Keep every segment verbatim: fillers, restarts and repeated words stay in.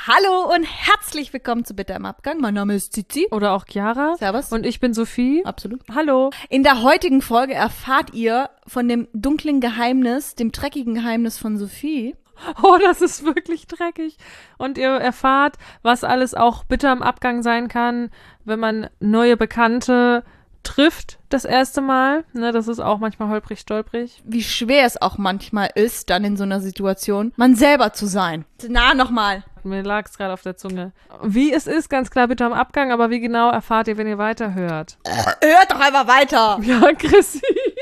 Hallo und herzlich willkommen zu Bitter im Abgang. Mein Name ist Zizi. Oder auch Chiara. Servus. Und ich bin Sophie. Absolut. Hallo. In der heutigen Folge erfahrt ihr von dem dunklen Geheimnis, dem dreckigen Geheimnis von Sophie. Oh, das ist wirklich dreckig. Und ihr erfahrt, was alles auch bitter im Abgang sein kann, wenn man neue Bekannte trifft das erste Mal. Ne, das ist auch manchmal holprig, stolprig. Wie schwer es auch manchmal ist, dann in so einer Situation, man selber zu sein. Na, nochmal. Mir lag es gerade auf der Zunge. Wie es ist, ganz klar bitter im Abgang, aber wie genau erfahrt ihr, wenn ihr weiterhört? Hört doch einfach weiter. Ja, aggressiv.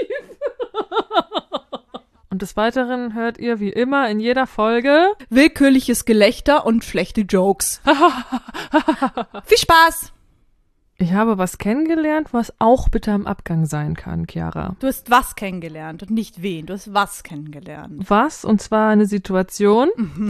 Und des Weiteren hört ihr wie immer in jeder Folge willkürliches Gelächter und schlechte Jokes. Viel Spaß! Ich habe was kennengelernt, was auch bitter im Abgang sein kann, Chiara. Du hast was kennengelernt und nicht wen. Du hast was kennengelernt. Was? Und zwar eine Situation.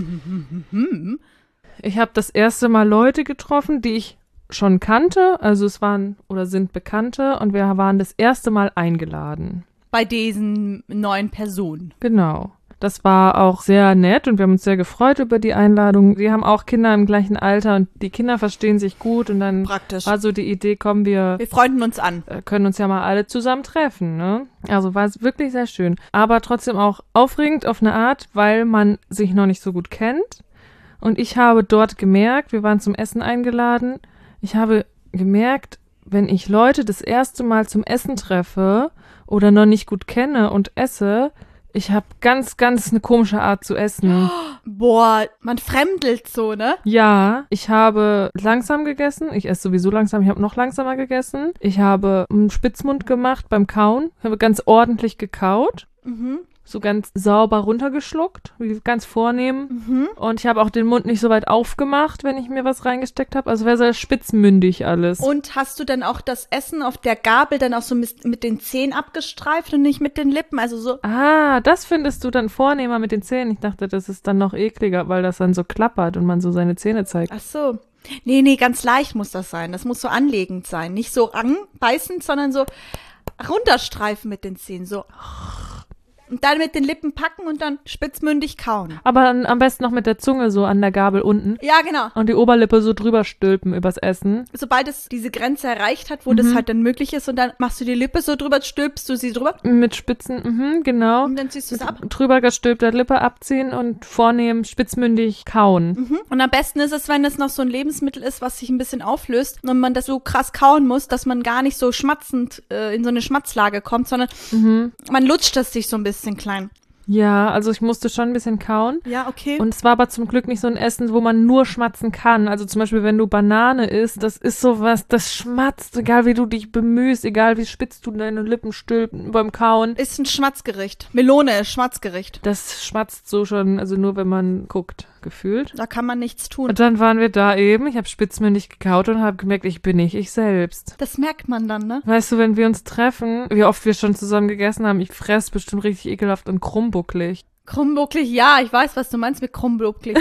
Ich habe das erste Mal Leute getroffen, die ich schon kannte. Also es waren oder sind Bekannte und wir waren das erste Mal eingeladen. Bei diesen neuen Personen. Genau. Das war auch sehr nett und wir haben uns sehr gefreut über die Einladung. Die haben auch Kinder im gleichen Alter und die Kinder verstehen sich gut und dann Praktisch. war so die Idee, kommen wir, Wir freunden uns an. äh, können uns ja mal alle zusammen treffen, ne? Also war es wirklich sehr schön. Aber trotzdem auch aufregend auf eine Art, weil man sich noch nicht so gut kennt. Und ich habe dort gemerkt, wir waren zum Essen eingeladen, ich habe gemerkt, wenn ich Leute das erste Mal zum Essen treffe oder noch nicht gut kenne und esse, ich habe ganz, ganz eine komische Art zu essen. Boah, man fremdelt so, ne? Ja, ich habe langsam gegessen. Ich esse sowieso langsam. Ich habe noch langsamer gegessen. Ich habe einen Spitzmund gemacht beim Kauen. Ich habe ganz ordentlich gekaut. Mhm. So ganz sauber runtergeschluckt, wie ganz vornehm. Mhm. Und ich habe auch den Mund nicht so weit aufgemacht, wenn ich mir was reingesteckt habe. Also wäre sehr spitzmündig alles. Und hast du dann auch das Essen auf der Gabel dann auch so mit, mit den Zähnen abgestreift und nicht mit den Lippen? Also so. Ah, das findest du dann vornehmer mit den Zähnen. Ich dachte, das ist dann noch ekliger, weil das dann so klappert und man so seine Zähne zeigt. Ach so. Nee, nee, ganz leicht muss das sein. Das muss so anlegend sein. Nicht so anbeißend, sondern so runterstreifen mit den Zähnen. So. Und dann mit den Lippen packen und dann spitzmündig kauen. Aber dann am besten noch mit der Zunge so an der Gabel unten. Ja, genau. Und die Oberlippe so drüber stülpen übers Essen. Sobald es diese Grenze erreicht hat, wo das halt dann möglich ist und dann machst du die Lippe so drüber, stülpst du sie drüber Mit Spitzen, mhm, genau. und dann ziehst du es ab. Drüber gestülpter Lippe abziehen und vornehm spitzmündig kauen. Mhm. Und am besten ist es, wenn es noch so ein Lebensmittel ist, was sich ein bisschen auflöst und man das so krass kauen muss, dass man gar nicht so schmatzend äh, in so eine Schmatzlage kommt, sondern Mhm. man lutscht das sich so ein bisschen klein. Ja, also ich musste schon ein bisschen kauen. Ja, okay. Und es war aber zum Glück nicht so ein Essen, wo man nur schmatzen kann. Also zum Beispiel, wenn du Banane isst, das ist sowas, das schmatzt, egal wie du dich bemühst, egal wie spitz du deine Lippen stülpen beim Kauen. Ist ein Schmatzgericht. Melone ist Schmatzgericht. Das schmatzt so schon, also nur wenn man guckt, gefühlt. Da kann man nichts tun. Und dann waren wir da eben, ich habe spitzmündig gekaut und habe gemerkt, ich bin nicht ich selbst. Das merkt man dann, ne? Weißt du, wenn wir uns treffen, wie oft wir schon zusammen gegessen haben, ich fress bestimmt richtig ekelhaft und krummbucklig. Krummbucklig, ja, ich weiß, was du meinst mit krummbucklig.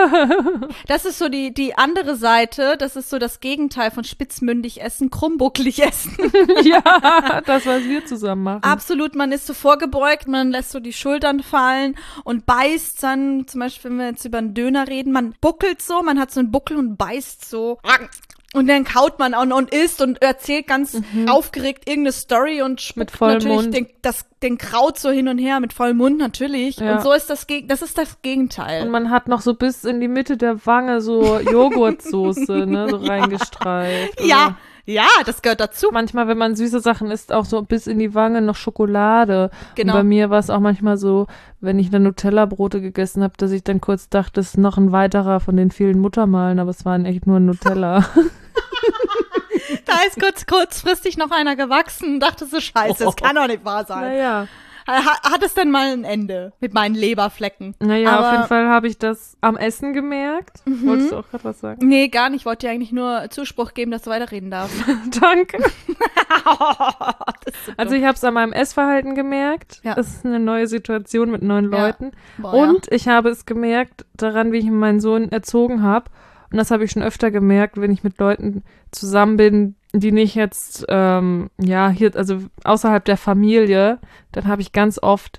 Das ist so die, die andere Seite, das ist so das Gegenteil von spitzmündig essen, krummbucklig essen. Ja, das, was wir zusammen machen. Absolut, man ist so vorgebeugt, man lässt so die Schultern fallen und beißt dann, zum Beispiel, wenn wir jetzt über einen Döner reden, man buckelt so, man hat so einen Buckel und beißt so. Und dann kaut man auch noch und isst und erzählt ganz mhm. aufgeregt irgendeine Story und spuckt mit vollem natürlich Mund. Den, das, den Kraut so hin und her mit vollem Mund natürlich. Ja. Und so ist das, das ist das Gegenteil. Und man hat noch so bis in die Mitte der Wange so Joghurtsoße, ne, so reingestreift. Ja, ja, das gehört dazu. Manchmal, wenn man süße Sachen isst, auch so bis in die Wange noch Schokolade. Genau. Und bei mir war es auch manchmal so, wenn ich dann Nutella-Brote gegessen habe, dass ich dann kurz dachte, das ist noch ein weiterer von den vielen Muttermalen, aber es waren echt nur Nutella. Da ist kurz, kurzfristig noch einer gewachsen und dachte so, scheiße, das kann doch nicht wahr sein. Naja. Hat, hat es denn mal ein Ende mit meinen Leberflecken? Naja, Aber auf jeden Fall habe ich das am Essen gemerkt. Mhm. Wolltest du auch gerade was sagen? Nee, gar nicht. Ich wollte dir eigentlich nur Zuspruch geben, dass du weiterreden darfst. Danke. Das ist so Also dumm. ich habe es an meinem Essverhalten gemerkt. Ja. Es ist eine neue Situation mit neuen Ja. Leuten. Boah, Und ich habe es gemerkt daran, wie ich meinen Sohn erzogen habe. Und das habe ich schon öfter gemerkt, wenn ich mit Leuten zusammen bin, die nicht jetzt, ähm, ja, hier, also außerhalb der Familie, dann habe ich ganz oft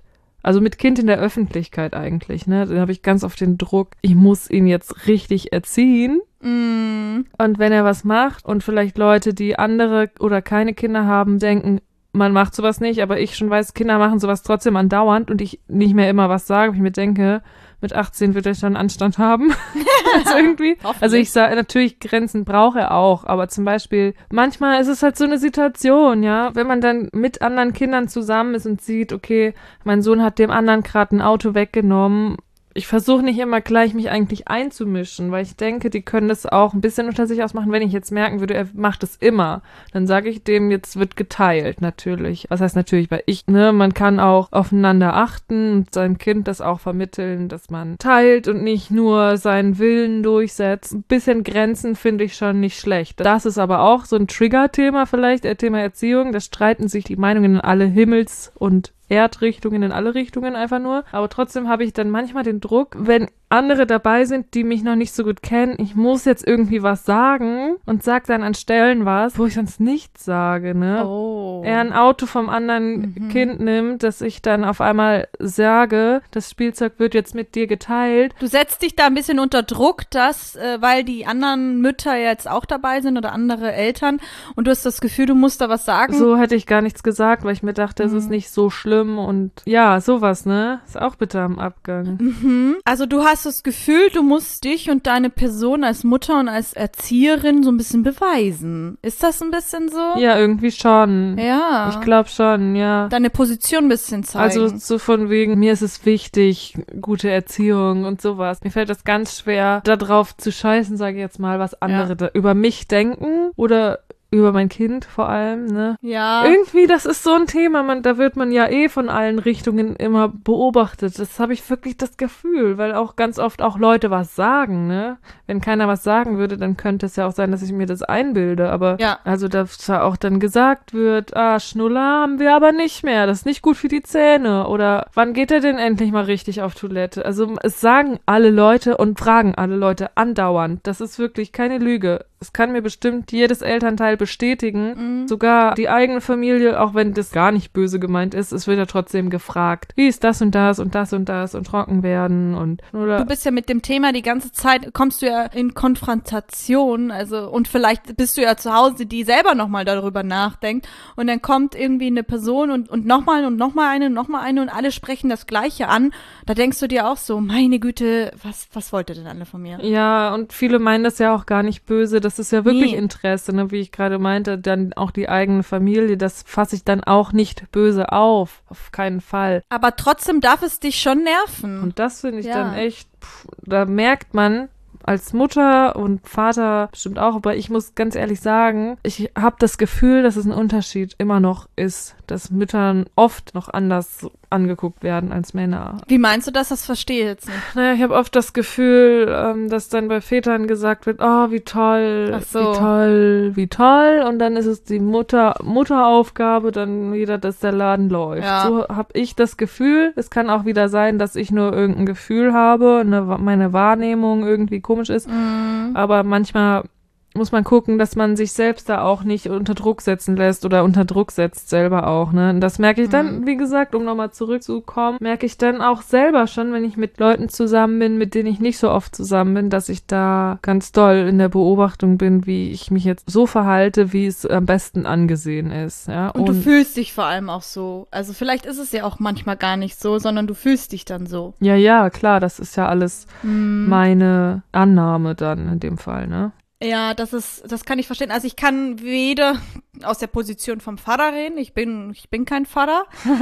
Also mit Kind in der Öffentlichkeit eigentlich, ne? Da habe ich ganz oft den Druck, ich muss ihn jetzt richtig erziehen. Mm. Und wenn er was macht und vielleicht Leute, die andere oder keine Kinder haben, denken, man macht sowas nicht, aber ich schon weiß, Kinder machen sowas trotzdem andauernd und ich nicht mehr immer was sage, ich mir denke, mit achtzehn wird er schon Anstand haben. Also irgendwie. Also ich sage, natürlich Grenzen braucht er auch, aber zum Beispiel, manchmal ist es halt so eine Situation, ja, wenn man dann mit anderen Kindern zusammen ist und sieht, okay, mein Sohn hat dem anderen gerade ein Auto weggenommen. Ich versuche nicht immer gleich, mich eigentlich einzumischen, weil ich denke, die können das auch ein bisschen unter sich ausmachen. Wenn ich jetzt merken würde, er macht es immer, dann sage ich dem, jetzt wird geteilt, natürlich. Was heißt natürlich, weil ich, ne, man kann auch aufeinander achten und seinem Kind das auch vermitteln, dass man teilt und nicht nur seinen Willen durchsetzt. Ein bisschen Grenzen finde ich schon nicht schlecht. Das ist aber auch so ein Trigger-Thema vielleicht, äh, Thema Erziehung. Da streiten sich die Meinungen in alle Himmels- und Erdrichtungen, in alle Richtungen einfach nur. Aber trotzdem habe ich dann manchmal den Druck, wenn andere dabei sind, die mich noch nicht so gut kennen, ich muss jetzt irgendwie was sagen und sag dann an Stellen was, wo ich sonst nichts sage, ne? Oh. Er ein Auto vom anderen Mhm. Kind nimmt, dass ich dann auf einmal sage, das Spielzeug wird jetzt mit dir geteilt. Du setzt dich da ein bisschen unter Druck, dass, äh, weil die anderen Mütter jetzt auch dabei sind oder andere Eltern und du hast das Gefühl, du musst da was sagen. So hätte ich gar nichts gesagt, weil ich mir dachte, es Mhm. ist nicht so schlimm und ja, sowas, ne? Ist auch bitter am Abgang. Mhm. Also du hast das Gefühl, du musst dich und deine Person als Mutter und als Erzieherin so ein bisschen beweisen. Ist das ein bisschen so? Ja, irgendwie schon. Ja. Ich glaube schon, ja. Deine Position ein bisschen zeigen. Also so von wegen, mir ist es wichtig, gute Erziehung und sowas. Mir fällt das ganz schwer, da drauf zu scheißen, sage ich jetzt mal, was andere Ja. da über mich denken oder über mein Kind vor allem, ne? ja. Irgendwie, das ist so ein Thema, man, da wird man ja eh von allen Richtungen immer beobachtet. Das habe ich wirklich das Gefühl, weil auch ganz oft auch Leute was sagen, ne? Wenn keiner was sagen würde, dann könnte es ja auch sein, dass ich mir das einbilde. Aber Ja. also, dass da auch dann gesagt wird, ah, Schnuller haben wir aber nicht mehr, das ist nicht gut für die Zähne. Oder wann geht er denn endlich mal richtig auf Toilette? Also es sagen alle Leute und fragen alle Leute andauernd. Das ist wirklich keine Lüge. Es kann mir bestimmt jedes Elternteil bestätigen, Mhm. sogar die eigene Familie, auch wenn das gar nicht böse gemeint ist, es wird ja trotzdem gefragt, wie ist das und das und das und das und trocken werden und oder Du bist ja mit dem Thema die ganze Zeit, kommst du ja in Konfrontation, also und vielleicht bist du ja zu Hause, die selber nochmal darüber nachdenkt und dann kommt irgendwie eine Person und, und nochmal und nochmal eine und nochmal eine und alle sprechen das Gleiche an. Da denkst du dir auch so, meine Güte, was, was wollt ihr denn alle von mir? ja, und viele meinen das ja auch gar nicht böse, das ist ja wirklich Nee. Interesse, ne? Wie ich gerade meinte, dann auch die eigene Familie, das fasse ich dann auch nicht böse auf, auf keinen Fall. Aber trotzdem darf es dich schon nerven. Und das finde ich Ja. dann echt, pff, da merkt man als Mutter und Vater bestimmt auch, aber ich muss ganz ehrlich sagen, ich habe das Gefühl, dass es ein Unterschied immer noch ist, dass Müttern oft noch anders angeguckt werden als Männer. Wie meinst du das? Das verstehe ich jetzt nicht. Naja, ich habe oft das Gefühl, ähm, dass dann bei Vätern gesagt wird, oh, wie toll, Ach so. wie toll, wie toll. Und dann ist es die Mutter, Mutteraufgabe, dann wieder, dass der Laden läuft. Ja. So habe ich das Gefühl. Es kann auch wieder sein, dass ich nur irgendein Gefühl habe, eine, meine Wahrnehmung irgendwie komisch ist. Mhm. Aber manchmal muss man gucken, dass man sich selbst da auch nicht unter Druck setzen lässt oder unter Druck setzt selber auch, ne? Und das merke ich dann, Mhm. wie gesagt, um nochmal zurückzukommen, merke ich dann auch selber schon, wenn ich mit Leuten zusammen bin, mit denen ich nicht so oft zusammen bin, dass ich da ganz doll in der Beobachtung bin, wie ich mich jetzt so verhalte, wie es am besten angesehen ist, ja? Und du fühlst dich vor allem auch so. Also vielleicht ist es ja auch manchmal gar nicht so, sondern du fühlst dich dann so. ja, ja, klar, das ist ja alles Mhm. meine Annahme dann in dem Fall, ne? Ja, das ist, das kann ich verstehen. Also ich kann weder aus der Position vom Vater reden. Ich bin, ich bin kein Vater.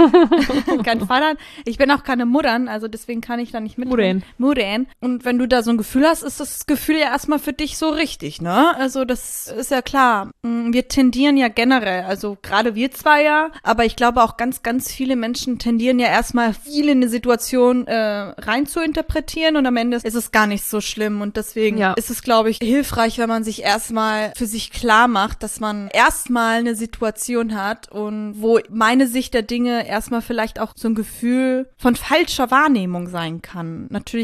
kein Vater. Ich bin auch keine Muttern, also deswegen kann ich da nicht mit. Muttern. Muttern. Und wenn du da so ein Gefühl hast, ist das Gefühl ja erstmal für dich so richtig, ne? Also das ist ja klar. Wir tendieren ja generell, also gerade wir zwei ja, aber ich glaube auch ganz, ganz viele Menschen tendieren ja erstmal viel in eine Situation äh, rein zu interpretieren und am Ende ist es gar nicht so schlimm und deswegen Ja. ist es, glaube ich, hilfreich, wenn man sich erstmal für sich klar macht, dass man erstmal eine Situation hat und wo meine Sicht der Dinge erstmal vielleicht auch so ein Gefühl von falscher Wahrnehmung sein kann. Natürlich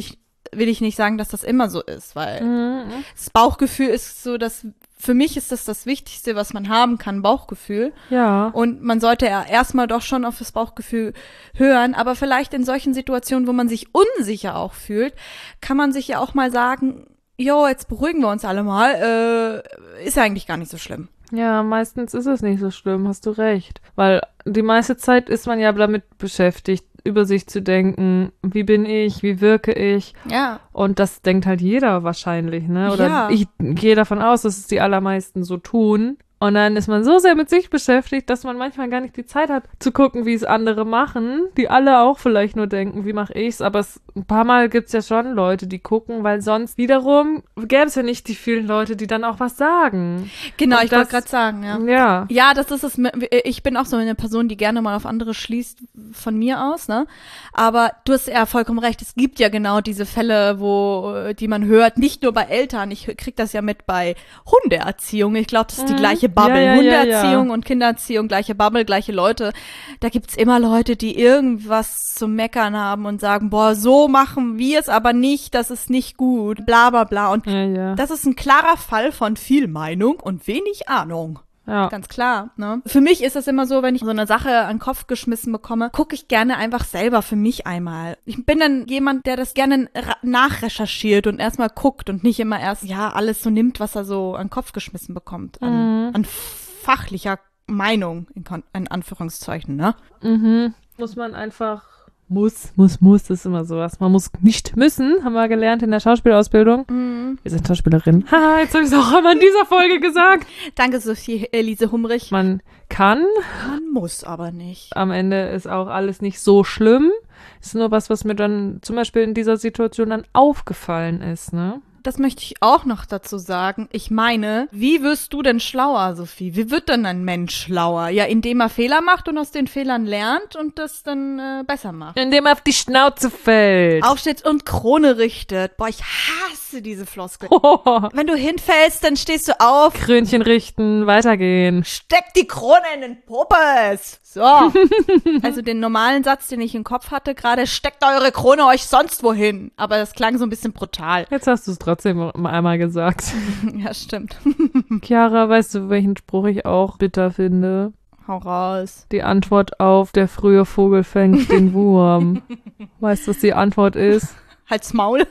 will ich nicht sagen, dass das immer so ist, weil Mhm. das Bauchgefühl ist so, dass für mich ist das das Wichtigste, was man haben kann, Bauchgefühl. Ja. Und man sollte ja erstmal doch schon auf das Bauchgefühl hören, aber vielleicht in solchen Situationen, wo man sich unsicher auch fühlt, kann man sich ja auch mal sagen, jo, jetzt beruhigen wir uns alle mal, äh, ist eigentlich gar nicht so schlimm. Ja, meistens ist es nicht so schlimm, hast du recht. Weil die meiste Zeit ist man ja damit beschäftigt, über sich zu denken, wie bin ich, wie wirke ich. Ja. Und das denkt halt jeder wahrscheinlich, ne? Oder Ja. ich gehe davon aus, dass es die allermeisten so tun. Und dann ist man so sehr mit sich beschäftigt, dass man manchmal gar nicht die Zeit hat, zu gucken, wie es andere machen, die alle auch vielleicht nur denken, wie mache ich's. Aber es, ein paar Mal gibt's ja schon Leute, die gucken, weil sonst wiederum gäbe es ja nicht die vielen Leute, die dann auch was sagen. Genau, Und ich wollte das- gerade sagen, ja. Ja. Ja, das ist es. Ich bin auch so eine Person, die gerne mal auf andere schließt von mir aus, ne? Aber du hast ja vollkommen recht. Es gibt ja genau diese Fälle, wo, die man hört, nicht nur bei Eltern. Ich krieg das ja mit bei Hundeerziehung. Ich glaube, das ist die Mhm. gleiche Bubble. Ja, ja, ja, Hundeerziehung ja. und Kindererziehung, gleiche Bubble, gleiche Leute. Da gibt's immer Leute, die irgendwas zu meckern haben und sagen, boah, so machen wir es aber nicht, das ist nicht gut, bla bla bla. Und Ja, ja. das ist ein klarer Fall von viel Meinung und wenig Ahnung. Ja. Ganz klar, ne? Für mich ist es immer so, wenn ich so eine Sache an den Kopf geschmissen bekomme, gucke ich gerne einfach selber für mich einmal. Ich bin dann jemand, der das gerne ra- nachrecherchiert und erstmal guckt und nicht immer erst, ja, alles so nimmt, was er so an den Kopf geschmissen bekommt. An, Mhm. an fachlicher Meinung, in, Kon- in Anführungszeichen, ne? Mhm. Muss man einfach, muss, muss, muss, das ist immer sowas. Man muss nicht müssen, haben wir gelernt in der Schauspielausbildung. Mhm. Wir sind Schauspielerinnen. Haha, jetzt habe ich es auch einmal in dieser Folge gesagt. Danke, Sophie Elise Humrich. Man kann, Man muss aber nicht. am Ende ist auch alles nicht so schlimm. Ist nur was, was mir dann zum Beispiel in dieser Situation dann aufgefallen ist, ne? Das möchte ich auch noch dazu sagen. Ich meine, wie wirst du denn schlauer, Sophie? Wie wird denn ein Mensch schlauer? Ja, indem er Fehler macht und aus den Fehlern lernt und das dann äh, besser macht. Indem er auf die Schnauze fällt. Aufsteht und Krone richtet. Boah, ich hasse diese Floskel. Oh, Wenn du hinfällst, dann stehst du auf, Krönchen richten, weitergehen. steck die Krone in den Popes. So. Also den normalen Satz, den ich im Kopf hatte gerade, steckt eure Krone euch sonst wohin. Aber das klang so ein bisschen brutal. Jetzt hast du es trotzdem mal einmal gesagt. Ja, stimmt. Chiara, weißt du, welchen Spruch ich auch bitter finde? Hau raus. Die Antwort auf der frühe Vogel fängt den Wurm. Weißt du, was die Antwort ist? Halt's Maul.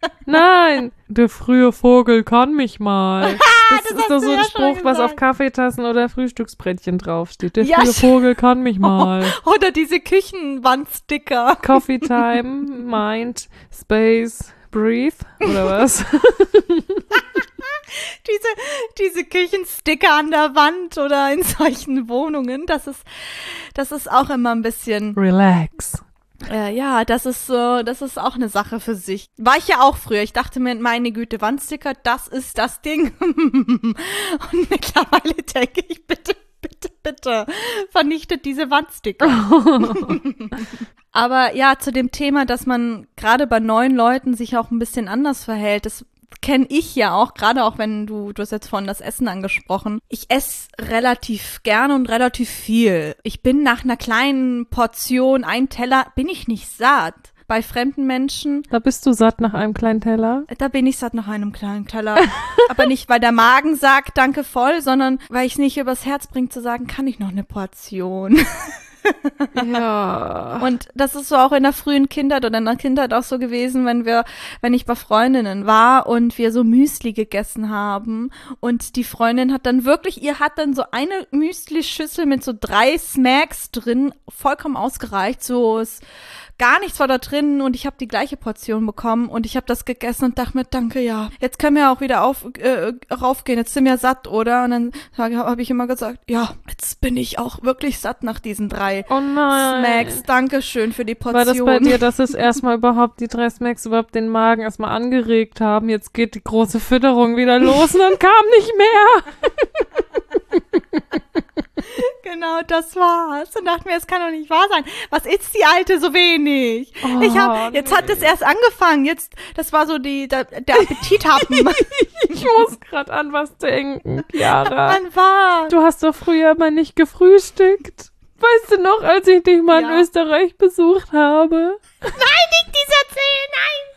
Nein, der frühe Vogel kann mich mal. Das, das ist hast doch du so ein ja schon Spruch, was auf gesagt. Kaffeetassen oder Frühstücksbrettchen draufsteht. Der Ja, frühe sch- Vogel kann mich mal. Oder diese Küchenwandsticker. Coffee Time, Mind, Space, Breathe oder was? Diese, diese Küchensticker an der Wand oder in solchen Wohnungen. Das ist, das ist auch immer ein bisschen, Relax. äh, ja, das ist so, das ist auch eine Sache für sich. War ich ja auch früher. Ich dachte mir, meine Güte, Wandsticker, das ist das Ding. Und mittlerweile denke ich, bitte, bitte, bitte, vernichtet diese Wandsticker. Aber ja, zu dem Thema, dass man gerade bei neuen Leuten sich auch ein bisschen anders verhält, das kenne ich ja auch, gerade auch wenn du, du hast jetzt vorhin das Essen angesprochen. Ich esse relativ gerne und relativ viel. Ich bin nach einer kleinen Portion, ein Teller, bin ich nicht satt. Bei fremden Menschen, Da bist du satt nach einem kleinen Teller. da bin ich satt nach einem kleinen Teller. Aber nicht, weil der Magen sagt, danke voll, sondern weil ich es nicht übers Herz bringe zu sagen, kann ich noch eine Portion. Ja. Und das ist so auch in der frühen Kindheit oder in der Kindheit auch so gewesen, wenn wir, wenn ich bei Freundinnen war und wir so Müsli gegessen haben und die Freundin hat dann wirklich, ihr hat dann so eine Müsli-Schüssel mit so drei Smacks drin, vollkommen ausgereicht, so ist gar nichts war da drin und ich habe die gleiche Portion bekommen und ich habe das gegessen und dachte mir, danke, ja, jetzt können wir auch wieder auf, äh, raufgehen, jetzt sind wir satt, oder? Und dann habe hab ich immer gesagt, ja, jetzt bin ich auch wirklich satt nach diesen drei Oh nein. Smacks, danke schön für die Portion. War das bei dir, dass es erstmal überhaupt die drei Smacks überhaupt den Magen erstmal angeregt haben? Jetzt geht die große Fütterung wieder los und dann kam nicht mehr. Genau, das war's. Und dachte mir, es kann doch nicht wahr sein. Was ist die Alte so wenig? Oh, ich hab, jetzt hat es erst angefangen. Jetzt, das war so die, der, der Appetithappen. Ich muss gerade an was denken, Chiara. Wann war? Du hast doch früher mal nicht gefrühstückt. Weißt du noch, als ich dich mal Ja. in Österreich besucht habe? Nein, nicht dieser Zähl, nein!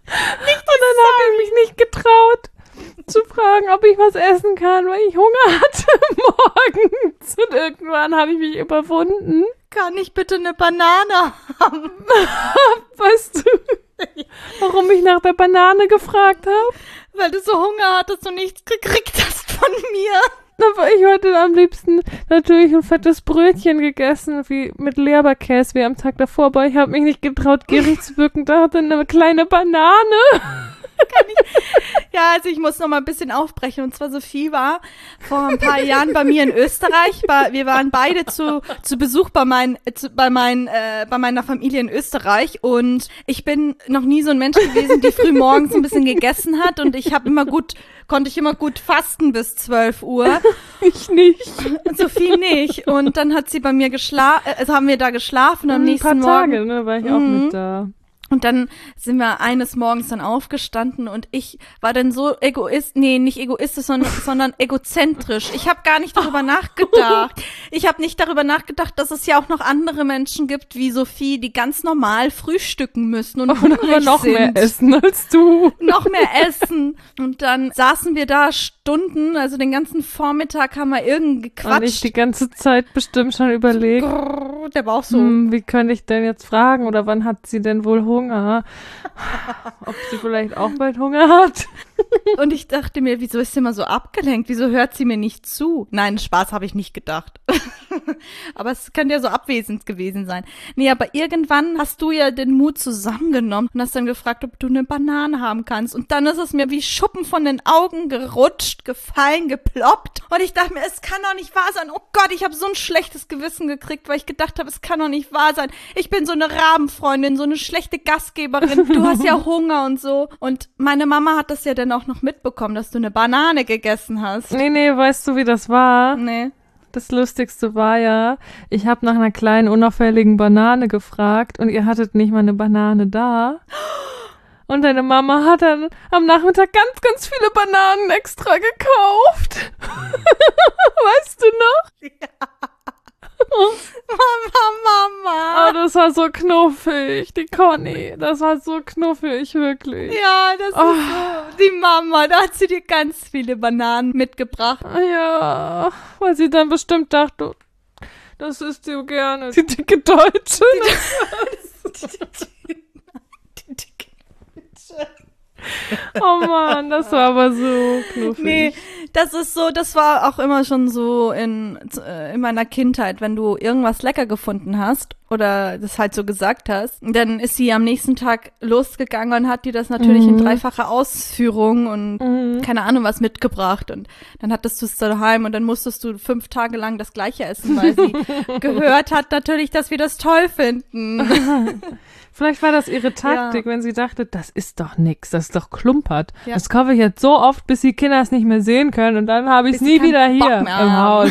Und dann habe ich mich nicht getraut zu fragen, ob ich was essen kann, weil ich Hunger hatte morgens. Und irgendwann habe ich mich überwunden. Kann ich bitte eine Banane haben? Weißt du, warum ich nach der Banane gefragt habe? Weil du so Hunger hattest und nichts gekriegt hast von mir. Aber ich heute am liebsten natürlich ein fettes Brötchen gegessen, wie mit Leberkäse wie am Tag davor, aber ich habe mich nicht getraut, gierig zu wirken. Da hatte eine kleine Banane. Kann ich, ja, also ich muss noch mal ein bisschen aufbrechen. Und zwar Sophie war vor ein paar Jahren bei mir in Österreich. Bei, wir waren beide zu, zu Besuch bei, mein, zu, bei, mein, äh, bei meiner Familie in Österreich. Und ich bin noch nie so ein Mensch gewesen, die früh morgens ein bisschen gegessen hat. Und ich habe immer gut, konnte ich immer gut fasten bis zwölf Uhr. Ich nicht. Sophie nicht. Und dann hat sie bei mir geschlafen, also haben wir da geschlafen und am nächsten Ein paar Morgen. Tage, ne, war ich auch Mhm. mit da. Und dann sind wir eines Morgens dann aufgestanden und ich war dann so egoist, nee, nicht egoistisch, sondern, sondern egozentrisch. Ich habe gar nicht darüber nachgedacht. Ich habe nicht darüber nachgedacht, dass es ja auch noch andere Menschen gibt wie Sophie, die ganz normal frühstücken müssen und Und hungrig aber noch sind. mehr essen als du. Noch mehr essen. Und dann saßen wir da Stunden, also den ganzen Vormittag haben wir irgendwie Und ich gequatscht. die ganze Zeit bestimmt schon überlegt, Grrr, der Bauch so. hm, wie könnte ich denn jetzt fragen oder wann hat sie denn wohl Hunger? Ob sie vielleicht auch bald Hunger hat? Und ich dachte mir, wieso ist sie immer so abgelenkt? Wieso hört sie mir nicht zu? Nein, Spaß habe ich nicht gedacht. Aber es könnte ja so abwesend gewesen sein. Nee, aber irgendwann hast du ja den Mut zusammengenommen und hast dann gefragt, ob du eine Banane haben kannst. Und dann ist es mir wie Schuppen von den Augen gerutscht, gefallen, geploppt. Und ich dachte mir, es kann doch nicht wahr sein. Oh Gott, ich habe so ein schlechtes Gewissen gekriegt, weil ich gedacht habe, es kann doch nicht wahr sein. Ich bin so eine Rabenfreundin, so eine schlechte Gastgeberin. Du hast ja Hunger und so. Und meine Mama hat das ja dann auch noch mitbekommen, dass du eine Banane gegessen hast. Nee, nee, weißt du, wie das war? Nee. Das Lustigste war ja, ich habe nach einer kleinen, unauffälligen Banane gefragt und ihr hattet nicht mal eine Banane da. Und deine Mama hat dann am Nachmittag ganz, ganz viele Bananen extra gekauft. Weißt du noch? Ja. Mama, Mama. Oh, das war so knuffig, die Conny. Das war so knuffig, wirklich. Ja, das Oh. ist so. Die Mama, da hat sie dir ganz viele Bananen mitgebracht. Ja, weil sie dann bestimmt dachte, das isst sie gerne. Die dicke Deutsche. Die dicke Bitche. Oh Mann, das war aber so knuffig. Nee, das ist so, das war auch immer schon so in, äh, in meiner Kindheit, wenn du irgendwas lecker gefunden hast oder das halt so gesagt hast, dann ist sie am nächsten Tag losgegangen und hat dir das natürlich Mhm. in dreifacher Ausführung und Mhm. keine Ahnung was mitgebracht und dann hattest du es daheim und dann musstest du fünf Tage lang das Gleiche essen, weil sie gehört hat natürlich, dass wir das toll finden. Vielleicht war das ihre Taktik, Ja. wenn sie dachte, das ist doch nix, das ist doch klumpert. Ja. Das kaufe ich jetzt so oft, bis die Kinder es nicht mehr sehen können und dann habe ich es Bis sie nie keinen wieder Bock hier im mehr haben. Haus.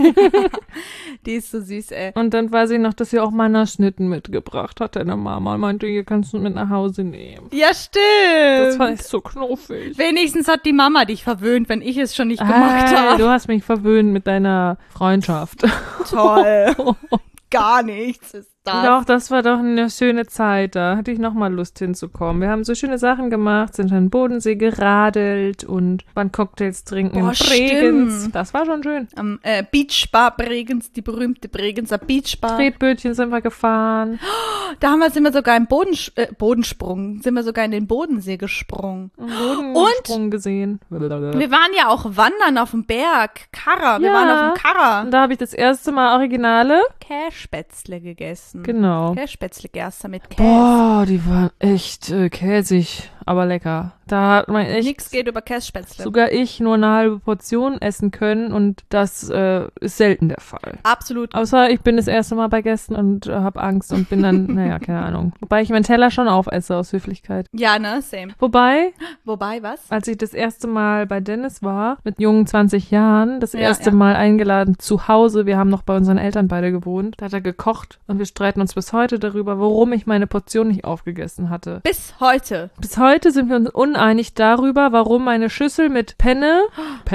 Die ist so süß, ey. Und dann weiß ich noch, dass sie auch Mannerschnitten mitgebracht hat, deine Mama. Und meinte, hier kannst du mit nach Hause nehmen. Ja, stimmt. Das war echt so knuffig. Wenigstens hat die Mama dich verwöhnt, wenn ich es schon nicht gemacht Hey, habe. du hast mich verwöhnt mit deiner Freundschaft. Toll. Gar nichts ist das. Doch, das war doch eine schöne Zeit. Da hatte ich noch mal Lust hinzukommen. Wir haben so schöne Sachen gemacht, sind an den Bodensee geradelt und waren Cocktails trinken Boah, in Bregenz. stimmt. Das war schon schön. Am äh, Beachbar Bregenz, die berühmte Bregenzer Beachbar. Tretbötchen sind wir gefahren. Da haben wir, sind wir sogar im Bodens äh, Bodensprung, sind wir sogar in den Bodensee gesprungen. Bodensprung gesehen. Wir waren ja auch wandern auf dem Berg, Karrer. Wir Ja. waren auf dem Karrer. Und da habe ich das erste Mal Originale. Kässpätzle gegessen. Genau. Kässpätzle gerster mit Käse. Boah, die waren echt äh, käsig, aber lecker. Da hat man echt Nichts geht über Kässpätzle. sogar ich nur eine halbe Portion essen können und das äh, ist selten der Fall. Absolut. Außer ich bin das erste Mal bei Gästen und äh, habe Angst und bin dann, naja, keine Ahnung. Wobei ich meinen Teller schon aufesse aus Höflichkeit. Ja, ne, same. Wobei, Wobei, was? als ich das erste Mal bei Dennis war, mit jungen zwanzig Jahren, das Ja, erste ja. Mal eingeladen zu Hause, wir haben noch bei unseren Eltern beide gewohnt, da hat er gekocht und wir streiten uns bis heute darüber, warum ich meine Portion nicht aufgegessen hatte. Bis heute. Bis heute sind wir uns uneinig darüber, warum meine Schüssel mit Penne, Penne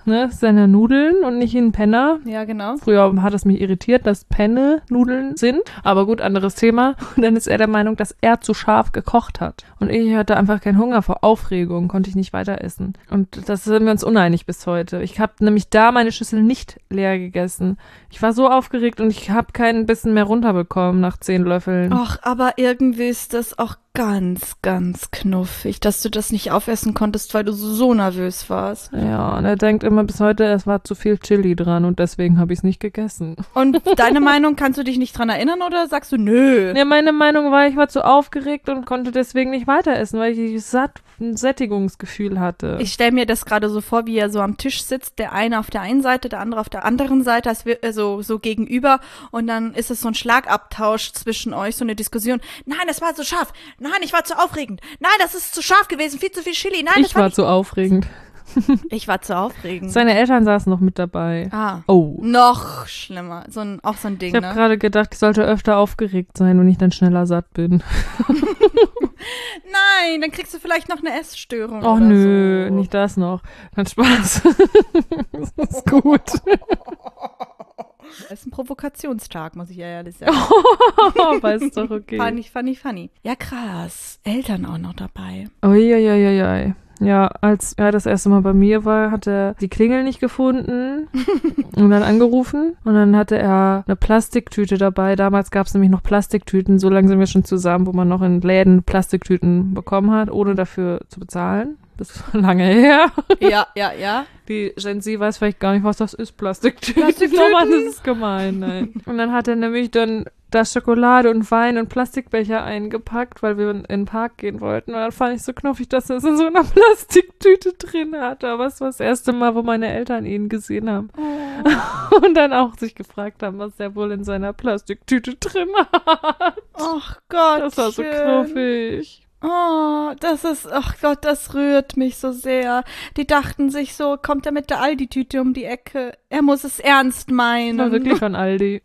ne, seiner Nudeln und nicht ein Penner. Ja, genau. Früher hat es mich irritiert, dass Penne Nudeln sind, aber gut, anderes Thema. Und dann ist er der Meinung, dass er zu scharf gekocht hat. Und ich hatte einfach keinen Hunger vor Aufregung, konnte ich nicht weiter essen. Und das sind wir uns uneinig bis heute. Ich habe nämlich da meine Schüssel nicht leer gegessen. Ich war so aufgeregt und ich habe keinen Bissen mehr runterbekommen nach zehn Löffeln. Ach, aber irgendwie ist das auch ganz, ganz knuffig, dass du das nicht aufessen konntest, weil du so nervös warst. Ja, und er denkt immer bis heute, es war zu viel Chili dran und deswegen habe ich es nicht gegessen. Und deine Meinung, kannst du dich nicht dran erinnern oder sagst du nö? Ja, meine Meinung war, ich war zu aufgeregt und konnte deswegen nicht weiter essen, weil ich satt, ein Sättigungsgefühl hatte. Ich stelle mir das gerade so vor, wie er so am Tisch sitzt, der eine auf der einen Seite, der andere auf der anderen Seite, als wir, also so gegenüber und dann ist es so ein Schlagabtausch zwischen euch, so eine Diskussion. Nein, das war zu scharf. Nein, ich war zu aufregend. Nein, das ist zu scharf gewesen, viel zu viel Chili. Nein, ich das war war nicht zu aufregend. Ich war zu aufregend. Seine Eltern saßen noch mit dabei. Ah. Oh. Noch schlimmer. So ein, auch so ein Ding, Ich habe ne? gerade gedacht, ich sollte öfter aufgeregt sein, wenn ich dann schneller satt bin. Nein, dann kriegst du vielleicht noch eine Essstörung Oh oder nö, so. nicht das noch. Dann Spaß. Das ist gut. Das ist ein Provokationstag, muss ich ja ehrlich sagen. Aber ist doch okay. Funny, funny, funny. Ja, krass. Eltern auch noch dabei. Uiuiuiui. Ja, als er das erste Mal bei mir war, hat er die Klingel nicht gefunden und dann angerufen. Und dann hatte er eine Plastiktüte dabei. Damals gab es nämlich noch Plastiktüten. So lange sind wir schon zusammen, wo man noch in Läden Plastiktüten bekommen hat, ohne dafür zu bezahlen. Das ist lange her. Ja, ja, ja. Die Gen Z weiß vielleicht gar nicht, was das ist, Plastiktüten. Plastiktüten? Oh Mann, das ist gemein, nein. Und dann hat er nämlich dann da Schokolade und Wein und Plastikbecher eingepackt, weil wir in den Park gehen wollten. Und dann fand ich so knuffig, dass er es in so einer Plastiktüte drin hatte. Aber es war das erste Mal, wo meine Eltern ihn gesehen haben. Oh. Und dann auch sich gefragt haben, was der wohl in seiner Plastiktüte drin hat. Ach Gott. Das war so knuffig. Oh, das ist, ach Gott, das rührt mich so sehr. Die dachten sich so, kommt er mit der Aldi-Tüte um die Ecke? Er muss es ernst meinen. Das war wirklich von Aldi.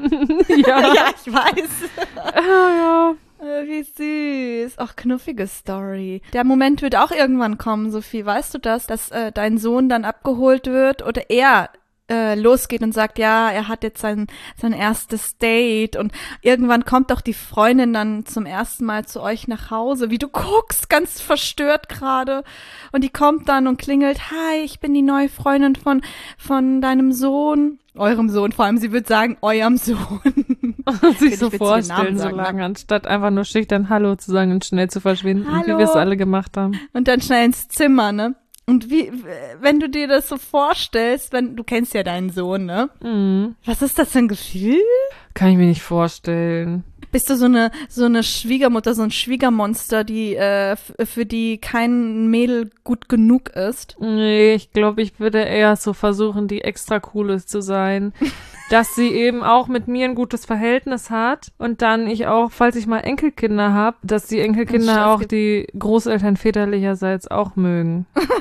ja. ja, ich weiß. Ah, ja. Wie süß. Ach, knuffige Story. Der Moment wird auch irgendwann kommen, Sophie. Weißt du das, dass äh, dein Sohn dann abgeholt wird oder er äh, losgeht und sagt, ja, er hat jetzt sein, sein erstes Date und irgendwann kommt doch die Freundin dann zum ersten Mal zu euch nach Hause, wie du guckst, ganz verstört gerade und die kommt dann und klingelt, hi, ich bin die neue Freundin von, von deinem Sohn, eurem Sohn, vor allem sie wird sagen, eurem Sohn. sich so vorstellen, so lange, anstatt einfach nur schüchtern Hallo zu sagen und schnell zu verschwinden, Hallo. wie wir es alle gemacht haben. Und dann schnell ins Zimmer, ne? Und wie, wenn du dir das so vorstellst, wenn, du kennst ja deinen Sohn, ne? Mhm. Was ist das für ein Gefühl? Kann ich mir nicht vorstellen. Bist du so eine, so eine Schwiegermutter, so ein Schwiegermonster, die, äh, f- für die kein Mädel gut genug ist? Nee, ich glaube, ich würde eher so versuchen, die extra cool zu sein. Dass sie eben auch mit mir ein gutes Verhältnis hat und dann ich auch, falls ich mal Enkelkinder habe, dass die Enkelkinder auch die Großeltern väterlicherseits auch mögen.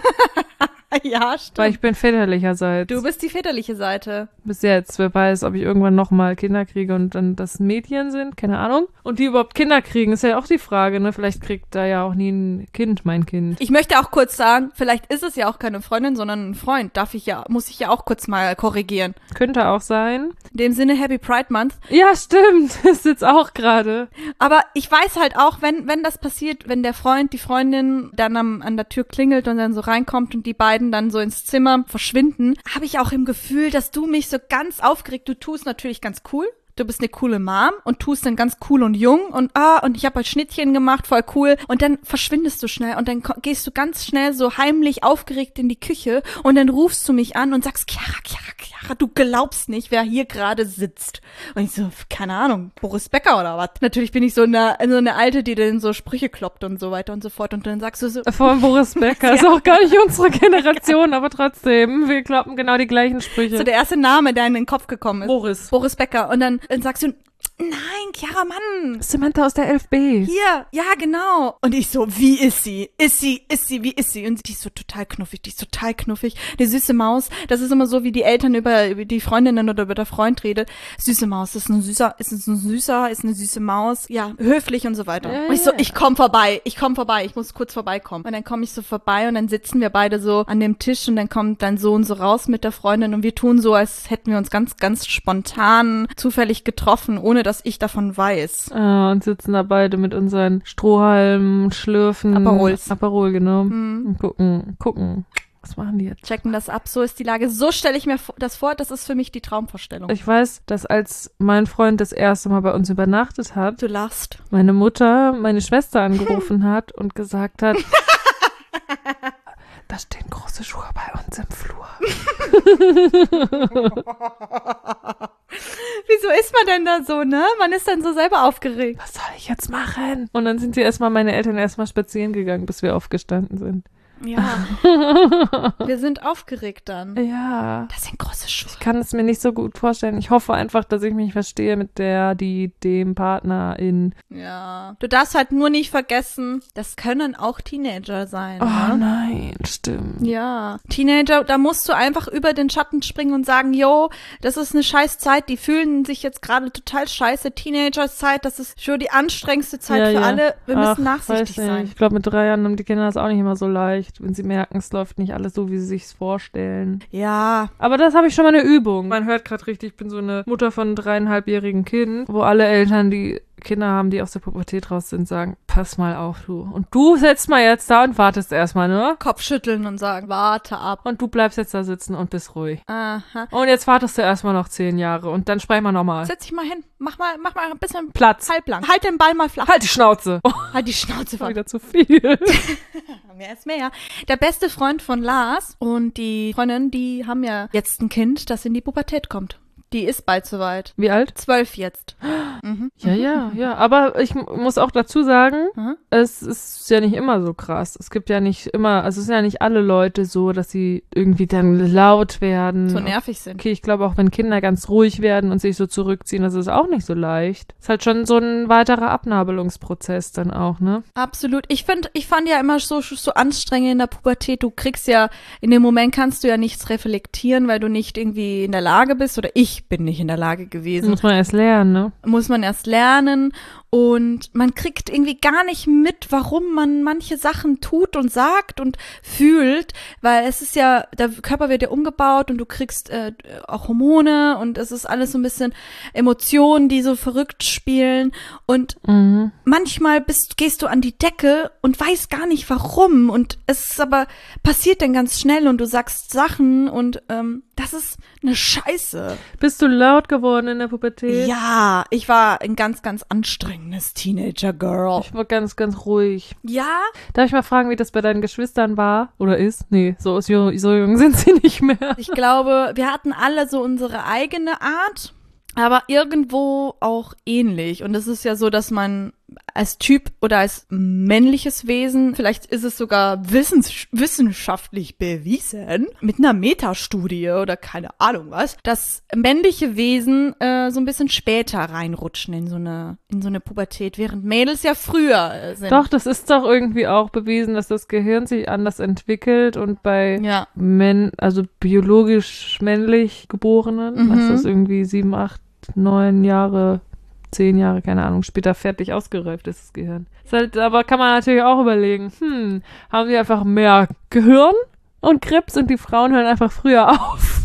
Ja, stimmt. Weil ich bin väterlicherseits. Du bist die väterliche Seite. Bis jetzt. Wer weiß, ob ich irgendwann nochmal Kinder kriege und dann das Mädchen sind. Keine Ahnung. Und die überhaupt Kinder kriegen, ist ja auch die Frage, ne? Vielleicht kriegt da ja auch nie ein Kind, mein Kind. Ich möchte auch kurz sagen, vielleicht ist es ja auch keine Freundin, sondern ein Freund. Darf ich ja, muss ich ja auch kurz mal korrigieren. Könnte auch sein. In dem Sinne, Happy Pride Month. Ja, stimmt. Das ist jetzt auch gerade. Aber ich weiß halt auch, wenn, wenn das passiert, wenn der Freund, die Freundin dann am, an der Tür klingelt und dann so reinkommt und die beiden dann so ins Zimmer verschwinden, habe ich auch im Gefühl, dass du mich so ganz aufgeregt, du tust natürlich ganz cool. Du bist eine coole Mom und tust dann ganz cool und jung und ah, und ich habe halt Schnittchen gemacht, voll cool. Und dann verschwindest du schnell und dann ko- gehst du ganz schnell so heimlich aufgeregt in die Küche und dann rufst du mich an und sagst, Chiara, Chiara, Chiara, du glaubst nicht, wer hier gerade sitzt. Und ich so, keine Ahnung, Boris Becker oder was? Natürlich bin ich so eine, so eine Alte, die dann so Sprüche kloppt und so weiter und so fort. Und dann sagst du so, Vor allem Boris Becker. Ist auch gar nicht unsere Generation, aber trotzdem. Wir kloppen genau die gleichen Sprüche. so der erste Name, der in den Kopf gekommen ist. Boris. Boris Becker. Und dann, dann sagst du, nein, Chiara, Mann. Samantha aus der elf B. Hier, ja, genau. Und ich so, wie ist sie? Ist sie, ist sie, wie ist sie? Und die ist so total knuffig, die ist total knuffig. Die süße Maus, das ist immer so, wie die Eltern über, über die Freundinnen oder über der Freund redet. Süße Maus, ist ein süßer, ist ein süßer, ist eine süße Maus. Ja, höflich und so weiter. Ja, und ich so, ja. ich komm vorbei, ich komm vorbei, ich muss kurz vorbeikommen. Und dann komme ich so vorbei und dann sitzen wir beide so an dem Tisch und dann kommt dein Sohn so raus mit der Freundin und wir tun so, als hätten wir uns ganz, ganz spontan zufällig getroffen, ohne dass ich davon weiß. Ah, und sitzen da beide mit unseren Strohhalmen, Schlürfen. Aperols. Aperol, genau. Mhm. Und gucken, gucken. Was machen die jetzt? Checken das ab, so ist die Lage. So stelle ich mir das vor, das ist für mich die Traumvorstellung. Ich weiß, dass als mein Freund das erste Mal bei uns übernachtet hat, Du lachst. meine Mutter meine Schwester angerufen hat und gesagt hat, da stehen große Schuhe bei uns im Flur. Wieso ist man denn da so, ne? Man ist dann so selber aufgeregt. Was soll ich jetzt machen? Und dann sind sie erstmal, meine Eltern erstmal spazieren gegangen, bis wir aufgestanden sind. Ja. Wir sind aufgeregt dann. Ja. Das sind große Schuhe. Ich kann es mir nicht so gut vorstellen. Ich hoffe einfach, dass ich mich verstehe mit der, die, dem Partner in. Ja. Du darfst halt nur nicht vergessen, das können auch Teenager sein. Oh ne? nein, stimmt. Ja. Teenager, da musst du einfach über den Schatten springen und sagen, yo, das ist eine scheiß Zeit, die fühlen sich jetzt gerade total scheiße. Teenager-Zeit, das ist schon die anstrengendste Zeit Ja, für ja. alle. Wir müssen Ach, nachsichtig weiß nicht. sein. Ich glaube, mit drei Jahren haben die Kinder das auch nicht immer so leicht, wenn sie merken, es läuft nicht alles so, wie sie sich's vorstellen. Ja. Aber das habe ich schon mal eine Übung. Man hört gerade richtig, ich bin so eine Mutter von einem dreieinhalbjährigen Kind, wo alle Eltern, die Kinder haben, die aus der Pubertät raus sind, sagen, pass mal auf, du. Und du sitzt mal jetzt da und wartest erstmal, ne? Kopfschütteln und sagen, warte ab. Und du bleibst jetzt da sitzen und bist ruhig. Aha. Und jetzt wartest du erstmal noch zehn Jahre und dann sprechen wir nochmal. Setz dich mal hin. Mach mal, mach mal ein bisschen Platz. halblang. Halt den Ball mal flach. Halt die Schnauze. Oh, Halt die Schnauze war voll. wieder zu viel. Mehr ist mehr. Der beste Freund von Lars und die Freundin, die haben ja jetzt ein Kind, das in die Pubertät kommt. Die ist bald soweit. Wie alt? Zwölf jetzt. Mhm. Ja, ja, ja. Aber ich m- muss auch dazu sagen, Mhm. es ist ja nicht immer so krass. Es gibt ja nicht immer, also es sind ja nicht alle Leute so, dass sie irgendwie dann laut werden. So nervig sind. Okay, ich glaube auch, wenn Kinder ganz ruhig werden und sich so zurückziehen, das ist auch nicht so leicht. Ist halt schon so ein weiterer Abnabelungsprozess dann auch, ne? Absolut. Ich finde, ich fand ja immer so, so anstrengend in der Pubertät. Du kriegst ja, in dem Moment kannst du ja nichts reflektieren, weil du nicht irgendwie in der Lage bist oder ich bin nicht in der Lage gewesen. Muss man erst lernen, ne? Muss man erst lernen und man kriegt irgendwie gar nicht mit, warum man manche Sachen tut und sagt und fühlt, weil es ist ja, der Körper wird ja umgebaut und du kriegst äh, auch Hormone und es ist alles so ein bisschen Emotionen, die so verrückt spielen und Mhm. manchmal bist, gehst du an die Decke und weißt gar nicht warum und es ist aber passiert dann ganz schnell und du sagst Sachen und ähm, das ist eine Scheiße. Bist du laut geworden in der Pubertät? Ja, ich war ein ganz, ganz anstrengendes Teenager-Girl. Ich war ganz, ganz ruhig. Ja? Darf ich mal fragen, wie das bei deinen Geschwistern war? Oder ist? Nee, so, ist, so jung sind sie nicht mehr. Ich glaube, wir hatten alle so unsere eigene Art, aber irgendwo auch ähnlich. Und es ist ja so, dass man als Typ oder als männliches Wesen, vielleicht ist es sogar wissens wissenschaftlich bewiesen, mit einer Metastudie oder keine Ahnung was, dass männliche Wesen äh, so ein bisschen später reinrutschen in so eine in so eine Pubertät, während Mädels ja früher äh, sind. Doch, das ist doch irgendwie auch bewiesen, dass das Gehirn sich anders entwickelt und bei Ja. Männ, also biologisch männlich Geborenen, Mhm. dass das irgendwie sieben, acht, neun Jahre, zehn Jahre, keine Ahnung, später fertig ausgereift ist, das Gehirn. Ist halt, aber kann man natürlich auch überlegen, hm, haben die einfach mehr Gehirn und Krebs und die Frauen hören einfach früher auf?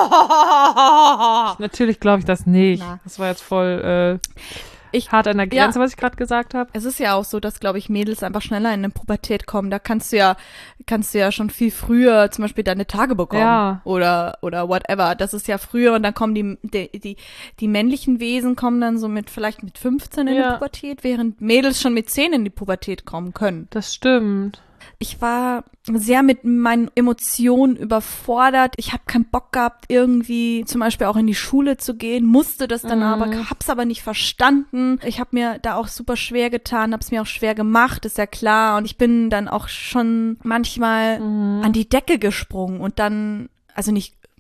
Natürlich glaube ich das nicht. Na. Das war jetzt voll äh, Ich- hart an der Grenze, ja. was ich gerade gesagt habe. Es ist ja auch so, dass, glaube ich, Mädels einfach schneller in eine Pubertät kommen. Da kannst du ja, kannst du ja schon viel früher zum Beispiel deine Tage bekommen. Ja. Oder, oder whatever. Das ist ja früher und dann kommen die, die, die, die männlichen Wesen kommen dann so mit, vielleicht mit fünfzehn in Ja. die Pubertät, während Mädels schon mit zehn in die Pubertät kommen können. Das stimmt. Ich war sehr mit meinen Emotionen überfordert. Ich habe keinen Bock gehabt, irgendwie zum Beispiel auch in die Schule zu gehen, musste das dann Mhm. aber, hab's aber nicht verstanden. Ich habe mir da auch super schwer getan, hab's mir auch schwer gemacht, ist ja klar. Und ich bin dann auch schon manchmal Mhm. an die Decke gesprungen und dann, also nicht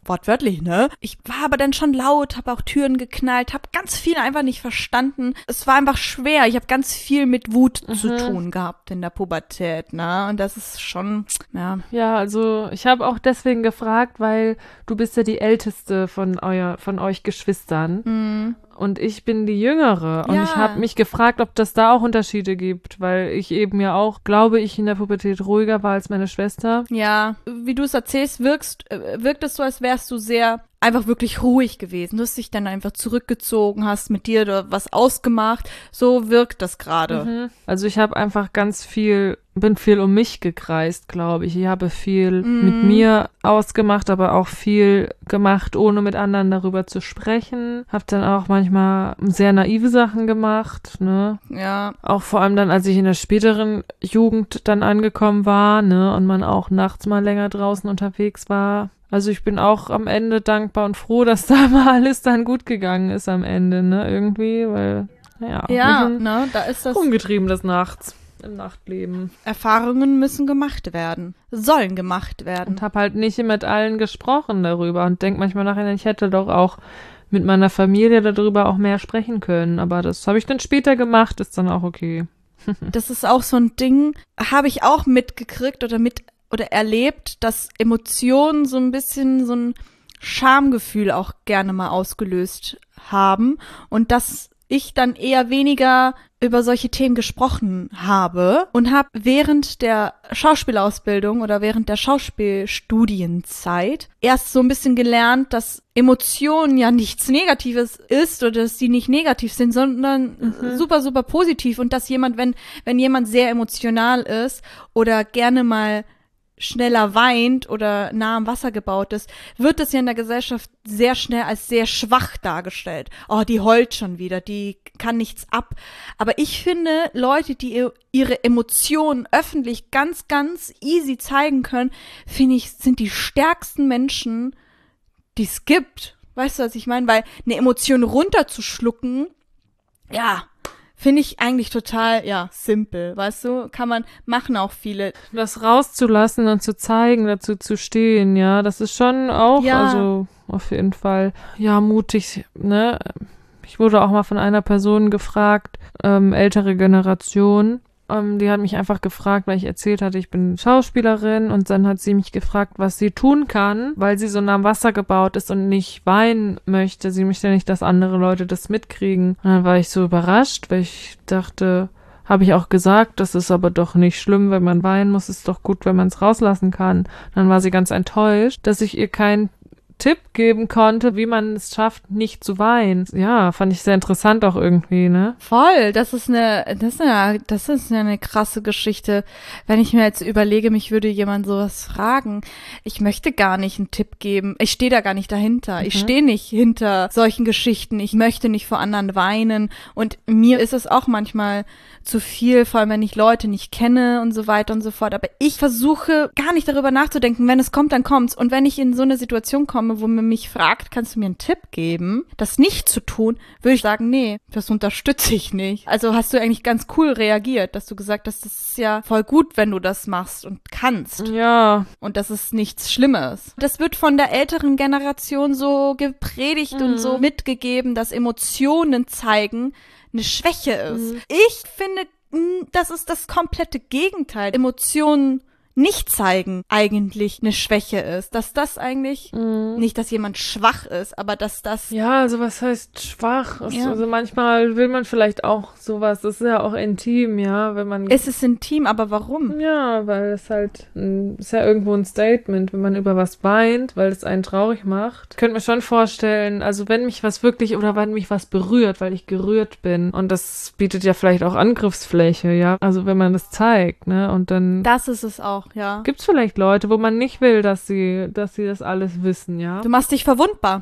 wortwörtlich, ne? Ich war aber dann schon laut, habe auch Türen geknallt, habe ganz viel einfach nicht verstanden. Es war einfach schwer. Ich habe ganz viel mit Wut mhm. zu tun gehabt in der Pubertät, ne? Und das ist schon, ja. Ja, also ich habe auch deswegen gefragt, weil du bist ja die Älteste von euer, von euch Geschwistern. Mhm. Und ich bin die Jüngere. Und ja. ich habe mich gefragt, ob das da auch Unterschiede gibt, weil ich eben ja auch, glaube ich, in der Pubertät ruhiger war als meine Schwester. Ja, wie du es erzählst, wirkst, wirkt es so, als wärst du sehr einfach wirklich ruhig gewesen. Du hast dich dann einfach zurückgezogen, hast mit dir was ausgemacht. So wirkt das gerade. Mhm. Also ich habe einfach ganz viel, bin viel um mich gekreist, glaube ich. Ich habe viel mhm. mit mir ausgemacht, aber auch viel gemacht, ohne mit anderen darüber zu sprechen. Habe dann auch manchmal sehr naive Sachen gemacht, ne? Ja. Auch vor allem dann, als ich in der späteren Jugend dann angekommen war, ne? Und man auch nachts mal länger draußen unterwegs war. Also ich bin auch am Ende dankbar und froh, dass da mal alles dann gut gegangen ist am Ende, ne, irgendwie, weil, naja. Ja, ne, da ist das rumgetrieben des Nachts, im Nachtleben. Erfahrungen müssen gemacht werden, sollen gemacht werden. Und hab halt nicht mit allen gesprochen darüber und denk manchmal nachher, ich hätte doch auch mit meiner Familie darüber auch mehr sprechen können, aber das habe ich dann später gemacht, ist dann auch okay. Das ist auch so ein Ding, habe ich auch mitgekriegt oder mit oder erlebt, dass Emotionen so ein bisschen so ein Schamgefühl auch gerne mal ausgelöst haben und dass ich dann eher weniger über solche Themen gesprochen habe und habe während der Schauspielausbildung oder während der Schauspielstudienzeit erst so ein bisschen gelernt, dass Emotionen ja nichts Negatives ist oder dass die nicht negativ sind, sondern mhm. super, super positiv und dass jemand, wenn, wenn jemand sehr emotional ist oder gerne mal schneller weint oder nah am Wasser gebaut ist, wird das ja in der Gesellschaft sehr schnell als sehr schwach dargestellt. Oh, die heult schon wieder, die kann nichts ab. Aber ich finde, Leute, die ihre Emotionen öffentlich ganz, ganz easy zeigen können, finde ich, sind die stärksten Menschen, die es gibt. Weißt du, was ich meine? Weil eine Emotion runterzuschlucken, ja, finde ich eigentlich total, ja, simpel, weißt du, kann man, machen auch viele. Das rauszulassen und zu zeigen, dazu zu stehen, ja, das ist schon auch, ja. Also auf jeden Fall, ja, mutig, ne. Ich wurde auch mal von einer Person gefragt, ähm, ältere Generation, ähm, die hat mich einfach gefragt, weil ich erzählt hatte, ich bin Schauspielerin und dann hat sie mich gefragt, was sie tun kann, weil sie so nah am Wasser gebaut ist und nicht weinen möchte. Sie möchte nicht, dass andere Leute das mitkriegen. Und dann war ich so überrascht, weil ich dachte, habe ich auch gesagt, das ist aber doch nicht schlimm, wenn man weinen muss, ist doch gut, wenn man es rauslassen kann. Dann war sie ganz enttäuscht, dass ich ihr keinen Tipp geben konnte, wie man es schafft, nicht zu weinen. Ja, fand ich sehr interessant auch irgendwie, ne? Voll, das ist eine, das ist eine, das ist eine krasse Geschichte. Wenn ich mir jetzt überlege, mich würde jemand sowas fragen, ich möchte gar nicht einen Tipp geben. Ich stehe da gar nicht dahinter. Mhm. Ich stehe nicht hinter solchen Geschichten. Ich möchte nicht vor anderen weinen. Und mir ist es auch manchmal zu viel, vor allem wenn ich Leute nicht kenne und so weiter und so fort. Aber ich versuche gar nicht darüber nachzudenken. Wenn es kommt, dann kommt's. Und wenn ich in so eine Situation komme, wo man mich fragt, kannst du mir einen Tipp geben, das nicht zu tun, würde ich sagen, nee, das unterstütze ich nicht. Also hast du eigentlich ganz cool reagiert, dass du gesagt hast, das ist ja voll gut, wenn du das machst und kannst. Ja. Und das ist nichts Schlimmes. Das wird von der älteren Generation so gepredigt mhm. und so mitgegeben, dass Emotionen zeigen eine Schwäche ist. Mhm. Ich finde, das ist das komplette Gegenteil. Emotionen nicht zeigen eigentlich eine Schwäche ist. Dass das eigentlich, mhm. nicht, dass jemand schwach ist, aber dass das... Ja, also was heißt schwach? Ja. Also manchmal will man vielleicht auch sowas, das ist ja auch intim, ja, wenn man... Es ist intim, aber warum? Ja, weil es halt, ist ja irgendwo ein Statement, wenn man über was weint, weil es einen traurig macht. Ich könnte mir schon vorstellen, also wenn mich was wirklich, oder wenn mich was berührt, weil ich gerührt bin, und das bietet ja vielleicht auch Angriffsfläche, ja, also wenn man das zeigt, ne, und dann... Das ist es auch. Ja. Gibt's vielleicht Leute, wo man nicht will, dass sie, dass sie das alles wissen, ja? Du machst dich verwundbar.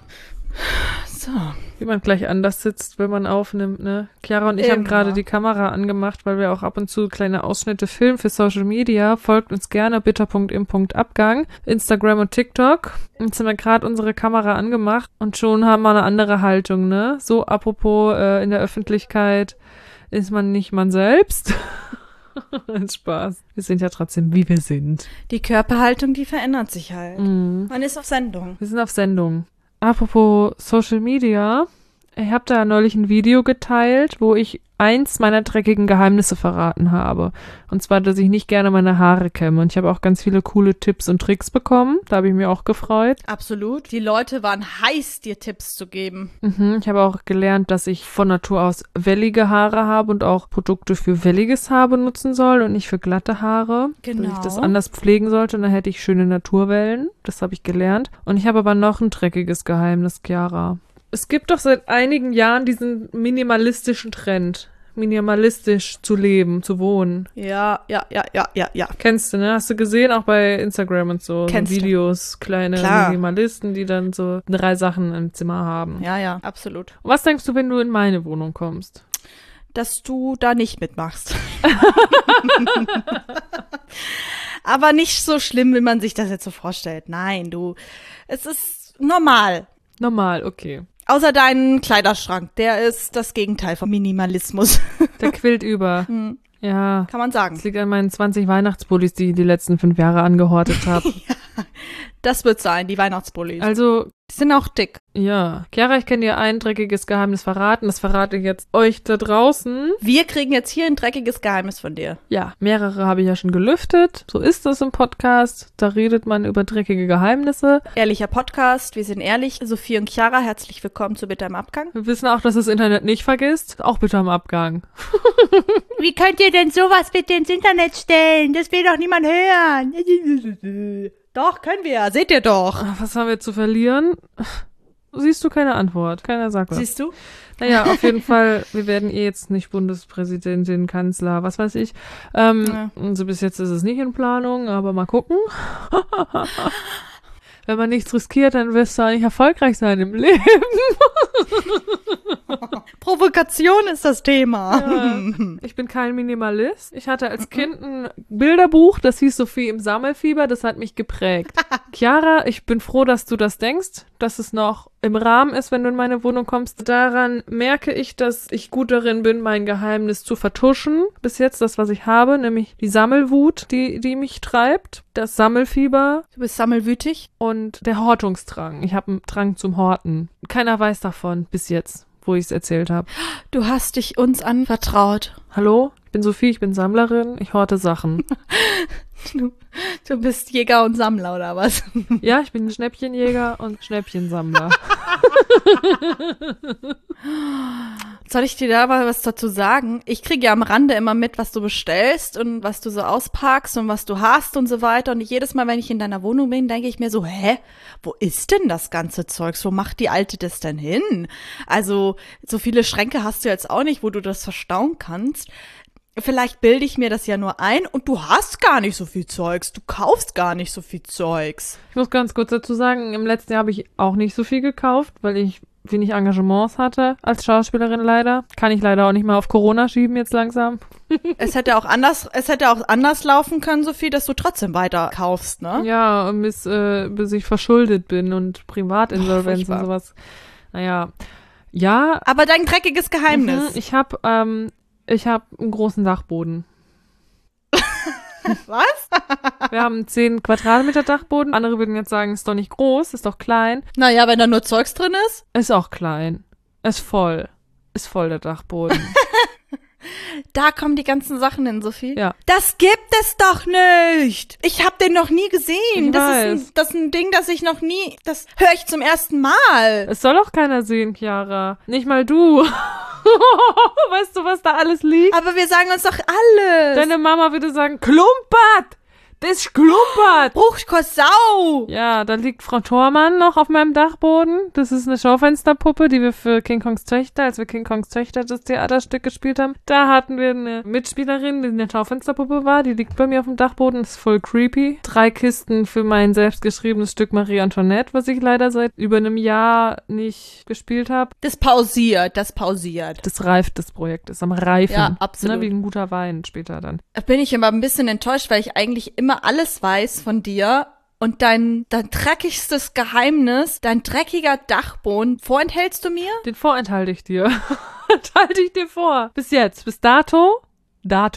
So. Wie man gleich anders sitzt, wenn man aufnimmt, ne? Chiara und ich Immer. haben gerade die Kamera angemacht, weil wir auch ab und zu kleine Ausschnitte filmen für Social Media. Folgt uns gerne, bitter punkt im punkt abgang, Instagram und TikTok. Jetzt haben wir gerade unsere Kamera angemacht und schon haben wir eine andere Haltung, ne? So apropos, äh, in der Öffentlichkeit ist man nicht man selbst. Ein Spaß. Wir sind ja trotzdem, wie wir sind. Die Körperhaltung, die verändert sich halt. Mhm. Man ist auf Sendung. Wir sind auf Sendung. Apropos Social Media. Ich habe da neulich ein Video geteilt, wo ich eins meiner dreckigen Geheimnisse verraten habe. Und zwar, dass ich nicht gerne meine Haare kämme. Und ich habe auch ganz viele coole Tipps und Tricks bekommen. Da habe ich mich auch gefreut. Absolut. Die Leute waren heiß, dir Tipps zu geben. Mhm, ich habe auch gelernt, dass ich von Natur aus wellige Haare habe und auch Produkte für welliges Haar benutzen soll und nicht für glatte Haare. Genau. Dass ich das anders pflegen sollte und dann hätte ich schöne Naturwellen. Das habe ich gelernt. Und ich habe aber noch ein dreckiges Geheimnis, Chiara. Es gibt doch seit einigen Jahren diesen minimalistischen Trend, minimalistisch zu leben, zu wohnen. Ja, ja, ja, ja, ja, ja. Kennst du, ne? Hast du gesehen, auch bei Instagram und so, Kennst du. Videos, kleine Klar. Minimalisten, die dann so drei Sachen im Zimmer haben. Ja, ja, absolut. Und was denkst du, wenn du in meine Wohnung kommst? Dass du da nicht mitmachst. Aber nicht so schlimm, wie man sich das jetzt so vorstellt. Nein, du, es ist normal. Normal, okay. Außer dein Kleiderschrank, der ist das Gegenteil vom Minimalismus. Der quillt über. Hm, Ja. kann man sagen. Das liegt an meinen zwanzig Weihnachtspullis, die ich die letzten fünf Jahre angehortet habe. Das wird sein, die Weihnachtspullis. Also, Die sind auch dick. ja. Chiara, ich kann dir ein dreckiges Geheimnis verraten. Das verrate ich jetzt euch da draußen. Wir kriegen jetzt hier ein dreckiges Geheimnis von dir. Ja, mehrere habe ich ja schon gelüftet. So ist das im Podcast. Da redet man über dreckige Geheimnisse. Ehrlicher Podcast, wir sind ehrlich. Sophie und Chiara, herzlich willkommen zu Bitte im Abgang. Wir wissen auch, dass das Internet nicht vergisst. Auch bitte am Abgang. Wie könnt ihr denn sowas bitte ins Internet stellen? Das will doch niemand hören. Doch, können wir. Seht ihr doch. Was haben wir zu verlieren? Siehst du keine Antwort? Keiner sagt was. Siehst du? Naja, auf jeden Fall, wir werden eh jetzt nicht Bundespräsidentin, Kanzler, was weiß ich. Ähm, Ja. also bis jetzt ist es nicht in Planung, aber mal gucken. Wenn man nichts riskiert, dann wirst du auch nicht erfolgreich sein im Leben. Provokation ist das Thema. Ja. Ich bin kein Minimalist. Ich hatte als Kind ein Bilderbuch, das hieß Sophie im Sammelfieber, das hat mich geprägt. Chiara, ich bin froh, dass du das denkst, dass es noch im Rahmen ist, wenn du in meine Wohnung kommst. Daran merke ich, dass ich gut darin bin, mein Geheimnis zu vertuschen. Bis jetzt das, was ich habe, nämlich die Sammelwut, die, die mich treibt, das Sammelfieber Du bist sammelwütig. und der Hortungsdrang. Ich habe einen Drang zum Horten. Keiner weiß davon bis jetzt, wo ich es erzählt habe. Du hast dich uns anvertraut. Hallo, ich bin Sophie, ich bin Sammlerin, ich horte Sachen. Du, du bist Jäger und Sammler, oder was? Ja, ich bin Schnäppchenjäger und Schnäppchensammler. Soll ich dir da mal was dazu sagen? Ich kriege ja am Rande immer mit, was du bestellst und was du so auspackst und was du hast und so weiter. Und jedes Mal, wenn ich in deiner Wohnung bin, denke ich mir so, hä, wo ist denn das ganze Zeugs? Wo macht die Alte das denn hin? Also, so viele Schränke hast du jetzt auch nicht, wo du das verstauen kannst. Vielleicht bilde ich mir das ja nur ein und du hast gar nicht so viel Zeugs. Du kaufst gar nicht so viel Zeugs. Ich muss ganz kurz dazu sagen, im letzten Jahr habe ich auch nicht so viel gekauft, weil ich wenig Engagements hatte als Schauspielerin leider. Kann ich leider auch nicht mal auf Corona schieben jetzt langsam. Es hätte auch anders, es hätte auch anders laufen können, Sophie, dass du trotzdem weiter kaufst, ne? Ja, bis, äh, bis ich verschuldet bin und Privatinsolvenz furchtbar. und sowas. Naja, ja. Aber dein dreckiges Geheimnis. Mhm, ich habe ähm, ich hab einen großen Dachboden. Was? Wir haben zehn Quadratmeter Dachboden. Andere würden jetzt sagen, ist doch nicht groß, ist doch klein. Naja, wenn da nur Zeugs drin ist. Ist auch klein. Ist voll. Ist voll der Dachboden. Da kommen die ganzen Sachen hin, Sophie. Ja. Das gibt es doch nicht. Ich habe den noch nie gesehen. Ich das, weiß. Ist ein, das ist ein Ding, das ich noch nie, das höre ich zum ersten Mal. Es soll auch keiner sehen, Chiara. Nicht mal du. Weißt du, was da alles liegt? Aber wir sagen uns doch alles. Deine Mama würde sagen, klumpert! Das ist klumpert! Bruchkorsau. Ja, da liegt Frau Thormann noch auf meinem Dachboden. Das ist eine Schaufensterpuppe, die wir für King Kongs Töchter, als wir King Kongs Töchter das Theaterstück gespielt haben, da hatten wir eine Mitspielerin, die eine Schaufensterpuppe war. Die liegt bei mir auf dem Dachboden, ist voll creepy. Drei Kisten für mein selbstgeschriebenes Stück Marie Antoinette, was ich leider seit über einem Jahr nicht gespielt habe. Das pausiert, das pausiert. Das reift, das Projekt ist am Reifen. Ja, absolut. Ne, wie ein guter Wein später dann. Da bin ich immer ein bisschen enttäuscht, weil ich eigentlich immer alles weiß von dir und dein, dein dreckigstes Geheimnis, dein dreckiger Dachboden, vorenthältst du mir? Den vorenthalte ich dir. Enthalte ich dir vor. Bis jetzt, bis dato, dato,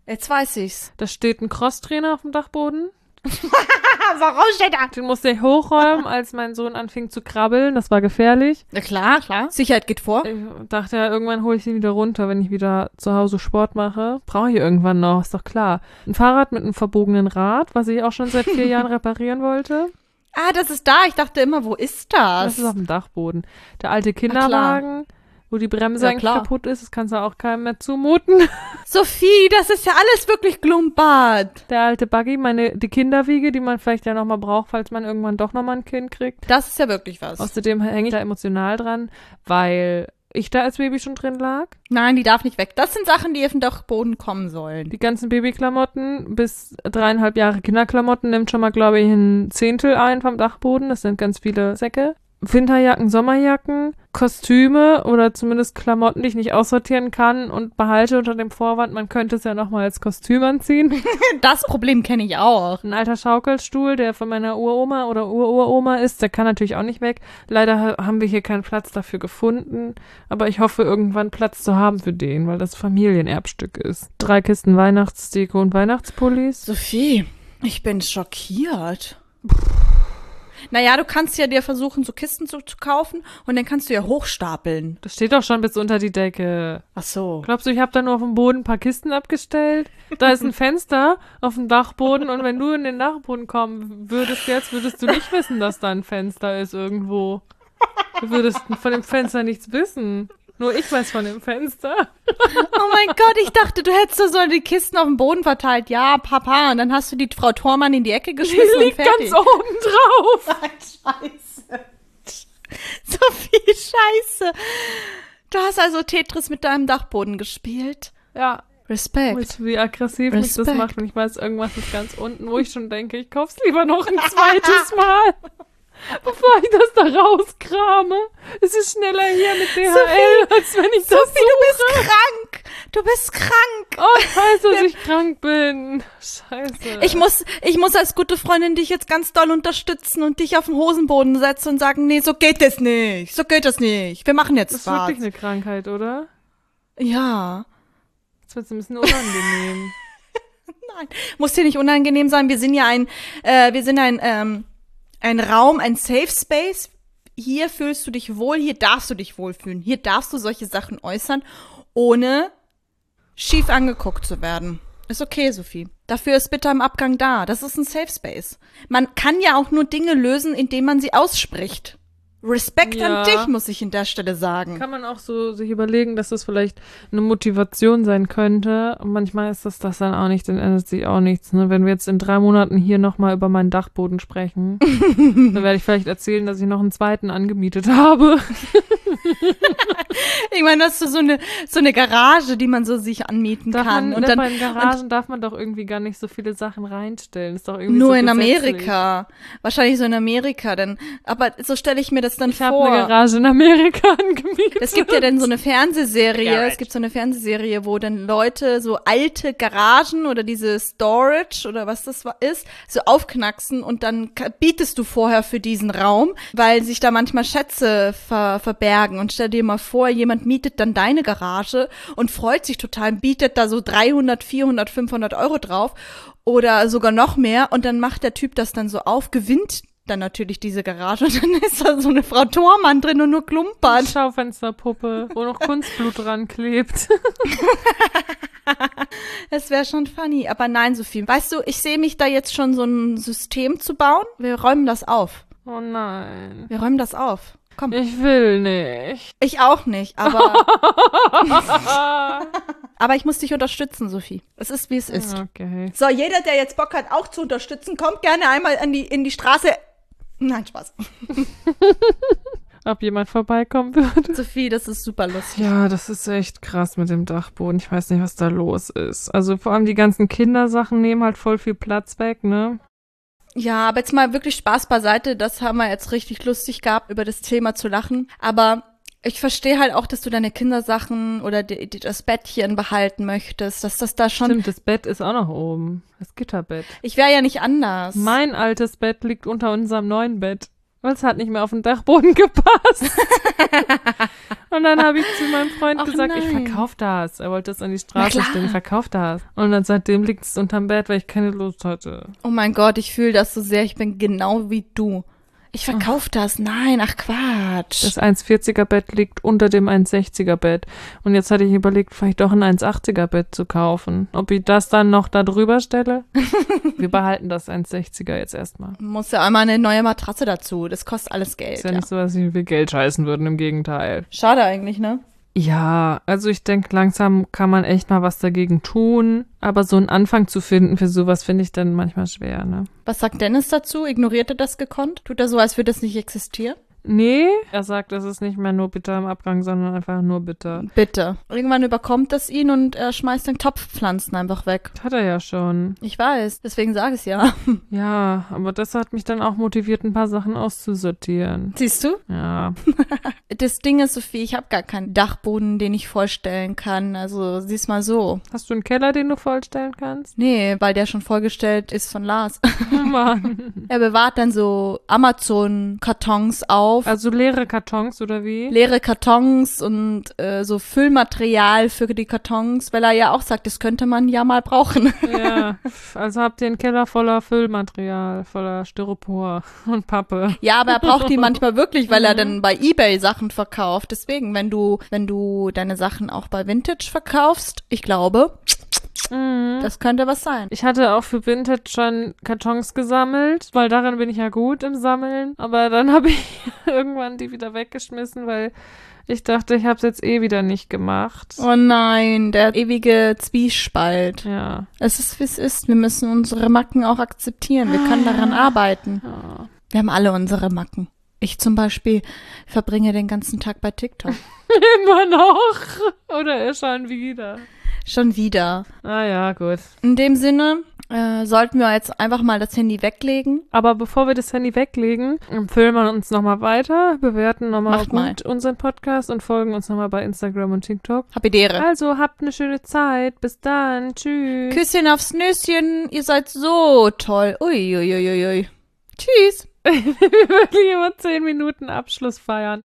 Jetzt weiß ich's. Da steht ein Crosstrainer auf dem Dachboden. Warum steht da? Den musste ich hochräumen, als mein Sohn anfing zu krabbeln. Das war gefährlich. Na klar, klar. Sicherheit geht vor. Ich dachte ja, irgendwann hole ich ihn wieder runter, wenn ich wieder zu Hause Sport mache. Brauche ich irgendwann noch, ist doch klar. Ein Fahrrad mit einem verbogenen Rad, was ich auch schon seit vier Jahren reparieren wollte. Ah, das ist da. Ich dachte immer, wo ist das? Das ist auf dem Dachboden. Der alte Kinderwagen, wo die Bremse Ja, eigentlich klar. kaputt ist, das kannst du auch keinem mehr zumuten. Sophie, das ist ja alles wirklich Glumpert. Der alte Buggy, meine, die Kinderwiege, die man vielleicht ja nochmal braucht, falls man irgendwann doch nochmal ein Kind kriegt. Das ist ja wirklich was. Außerdem hänge ich da emotional dran, weil ich da als Baby schon drin lag. Nein, die darf nicht weg. Das sind Sachen, die auf den Dachboden kommen sollen. Die ganzen Babyklamotten bis dreieinhalb Jahre Kinderklamotten nimmt schon mal, glaube ich, ein Zehntel ein vom Dachboden. Das sind ganz viele Säcke. Winterjacken, Sommerjacken, Kostüme oder zumindest Klamotten, die ich nicht aussortieren kann und behalte unter dem Vorwand, man könnte es ja nochmal als Kostüm anziehen. Das Problem kenne ich auch. Ein alter Schaukelstuhl, der von meiner Uroma oder Ururoma ist, der kann natürlich auch nicht weg. Leider ha- haben wir hier keinen Platz dafür gefunden, aber ich hoffe, irgendwann Platz zu haben für den, weil das Familienerbstück ist. Drei Kisten Weihnachtsdeko und Weihnachtspullis. Sophie, ich bin schockiert. Naja, du kannst ja dir versuchen, so Kisten zu, zu kaufen und dann kannst du ja hochstapeln. Das steht doch schon bis unter die Decke. Ach so. Glaubst du, ich habe da nur auf dem Boden ein paar Kisten abgestellt? Da ist ein Fenster auf dem Dachboden und wenn du in den Dachboden kommen würdest jetzt, würdest du nicht wissen, dass da ein Fenster ist irgendwo. Du würdest von dem Fenster nichts wissen. Nur ich weiß von dem Fenster. Oh mein Gott, ich dachte, du hättest so die Kisten auf dem Boden verteilt. Ja, Papa. Und dann hast du die Frau Thormann in die Ecke geschmissen Die und liegt fertig. ganz oben drauf. Scheiße. Sophie, scheiße. Du hast also Tetris mit deinem Dachboden gespielt. Ja, Respekt. weißt du, wie aggressiv mich das Respekt. macht, wenn ich weiß, irgendwas ist ganz unten, wo ich schon denke, ich kauf's lieber noch ein zweites Mal. Bevor ich das da rauskrame. Es ist schneller hier mit D H L, als wenn ich das Sophie, suche. du bist krank. Du bist krank. Oh, ich weiß, dass ich krank bin. Scheiße. Ich muss, ich muss als gute Freundin dich jetzt ganz doll unterstützen und dich auf den Hosenboden setzen und sagen, nee, so geht es nicht. So geht es nicht. Wir machen jetzt Das ist was. wirklich eine Krankheit, oder? Ja. Das wird ein bisschen unangenehm. Nein, muss dir nicht unangenehm sein. Wir sind ja ein, äh, wir sind ein, ähm, ein Raum, ein Safe Space. Hier fühlst du dich wohl, hier darfst du dich wohlfühlen. Hier darfst du solche Sachen äußern, ohne schief angeguckt zu werden. Ist okay, Sophie. Dafür ist bitte am Abgang da. Das ist ein Safe Space. Man kann ja auch nur Dinge lösen, indem man sie ausspricht. Respekt Ja. an dich, muss ich an der Stelle sagen. Kann man auch so sich überlegen, dass das vielleicht eine Motivation sein könnte. Und manchmal ist das das dann auch nicht, dann ändert sich auch nichts. Ne? Wenn wir jetzt in drei Monaten hier nochmal über meinen Dachboden sprechen, dann werde ich vielleicht erzählen, dass ich noch einen zweiten angemietet habe. Ich meine, das ist so eine, so eine Garage, die man so sich anmieten Darf kann. man, Und dann, bei den Garagen darf man doch irgendwie gar nicht so viele Sachen reinstellen. Ist doch irgendwie nur so in gesetzlich. Amerika. Wahrscheinlich so in Amerika, denn, aber so stelle ich mir das dann Ich habe vor. eine Garage in Amerika angemietet. Es gibt ja dann so eine Fernsehserie, Garage. es gibt so eine Fernsehserie, wo dann Leute so alte Garagen oder diese Storage oder was das wa- ist, so aufknacksen und dann ka- bietest du vorher für diesen Raum, weil sich da manchmal Schätze ver verbergen. Und stell dir mal vor, jemand mietet dann deine Garage und freut sich total, bietet da so dreihundert, vierhundert, fünfhundert Euro drauf oder sogar noch mehr und dann macht der Typ das dann so auf, gewinnt dann natürlich diese Garage und dann ist da so eine Frau Thormann drin und nur klumpert. Schaufensterpuppe, wo noch Kunstblut dran klebt. Es wäre schon funny, aber nein, Sophie. Weißt du, ich sehe mich da jetzt schon so ein System zu bauen. Wir räumen das auf. Oh nein. Wir räumen das auf. Komm. Ich will nicht. Ich auch nicht, aber aber ich muss dich unterstützen, Sophie. Es ist, wie es ist. Okay. So, jeder, der jetzt Bock hat, auch zu unterstützen, kommt gerne einmal in die, in die Straße. Nein, Spaß. Ob jemand vorbeikommen würde. Sophie, das ist super lustig. Ja, das ist echt krass mit dem Dachboden. Ich weiß nicht, was da los ist. Also vor allem die ganzen Kindersachen nehmen halt voll viel Platz weg, ne? Ja, aber jetzt mal wirklich Spaß beiseite. Das haben wir jetzt richtig lustig gehabt, über das Thema zu lachen. Aber ich verstehe halt auch, dass du deine Kindersachen oder die, die, das Bettchen behalten möchtest. Dass das da schon. Stimmt, das Bett ist auch noch oben. Das Gitterbett. Ich wäre ja nicht anders. Mein altes Bett liegt unter unserem neuen Bett. Weil es hat nicht mehr auf den Dachboden gepasst. Und dann habe ich zu meinem Freund Ach gesagt, ich nein. verkauf das. Er wollte es an die Na Straße klar. stellen, ich verkauf das. Und dann seitdem liegt es unterm Bett, weil ich keine Lust hatte. Oh mein Gott, ich fühle das so sehr. Ich bin genau wie du. Ich verkaufe das. Nein, ach Quatsch. Das eins vierziger Bett liegt unter dem eins sechziger Bett. Und jetzt hatte ich überlegt, vielleicht doch ein eins achtziger Bett zu kaufen. Ob ich das dann noch da drüber stelle? Wir behalten das eins sechziger jetzt erstmal. Muss ja einmal eine neue Matratze dazu. Das kostet alles Geld. Ist ja Ja. nicht so, dass wir Geld scheißen würden, im Gegenteil. Schade eigentlich, ne? Ja, also ich denke, langsam kann man echt mal was dagegen tun. Aber so einen Anfang zu finden für sowas finde ich dann manchmal schwer, ne? Was sagt Dennis dazu? Ignoriert er das gekonnt? Tut er so, als würde das nicht existieren? Nee, er sagt, es ist nicht mehr nur bitter im Abgang, sondern einfach nur bitter. Bitte. Irgendwann überkommt das ihn und er schmeißt den Topfpflanzen einfach weg. Das hat er ja schon. Ich weiß, deswegen sage ich es ja. Ja, aber das hat mich dann auch motiviert, ein paar Sachen auszusortieren. Siehst du? Ja. Das Ding ist, Sophie, ich habe gar keinen Dachboden, den ich vollstellen kann. Also sieh's mal so. Hast du einen Keller, den du vollstellen kannst? Nee, weil der schon vollgestellt ist von Lars. Oh Mann. Er bewahrt dann so Amazon-Kartons auf. Also leere Kartons oder wie? Leere Kartons und äh, so Füllmaterial für die Kartons, weil er ja auch sagt, das könnte man ja mal brauchen. Ja, also habt ihr einen Keller voller Füllmaterial, voller Styropor und Pappe. Ja, aber er braucht die manchmal wirklich, weil er dann bei eBay Sachen verkauft. Deswegen, wenn du, wenn du deine Sachen auch bei Vintage verkaufst, ich glaube, Mhm. das könnte was sein. Ich hatte auch für Vintage schon Kartons gesammelt, weil daran bin ich ja gut im Sammeln. Aber dann habe ich irgendwann die wieder weggeschmissen, weil ich dachte, ich habe es jetzt eh wieder nicht gemacht. Oh nein, der ewige Zwiespalt. Ja. Es ist, wie es ist. Wir müssen unsere Macken auch akzeptieren. Wir können daran arbeiten. ja. Wir haben alle unsere Macken. Ich zum Beispiel verbringe den ganzen Tag bei TikTok. Immer noch. Oder schon wieder. Schon wieder. Ah ja, gut. In dem Sinne äh, sollten wir jetzt einfach mal das Handy weglegen. Aber bevor wir das Handy weglegen, empfehlen wir uns nochmal weiter, bewerten nochmal Macht gut mal. unseren Podcast und folgen uns nochmal bei Instagram und TikTok. Habidere. Also habt eine schöne Zeit. Bis dann. Tschüss. Küsschen aufs Nüsschen. Ihr seid so toll. Uiuiuiui. Tschüss. Wirklich immer zehn Minuten Abschluss feiern.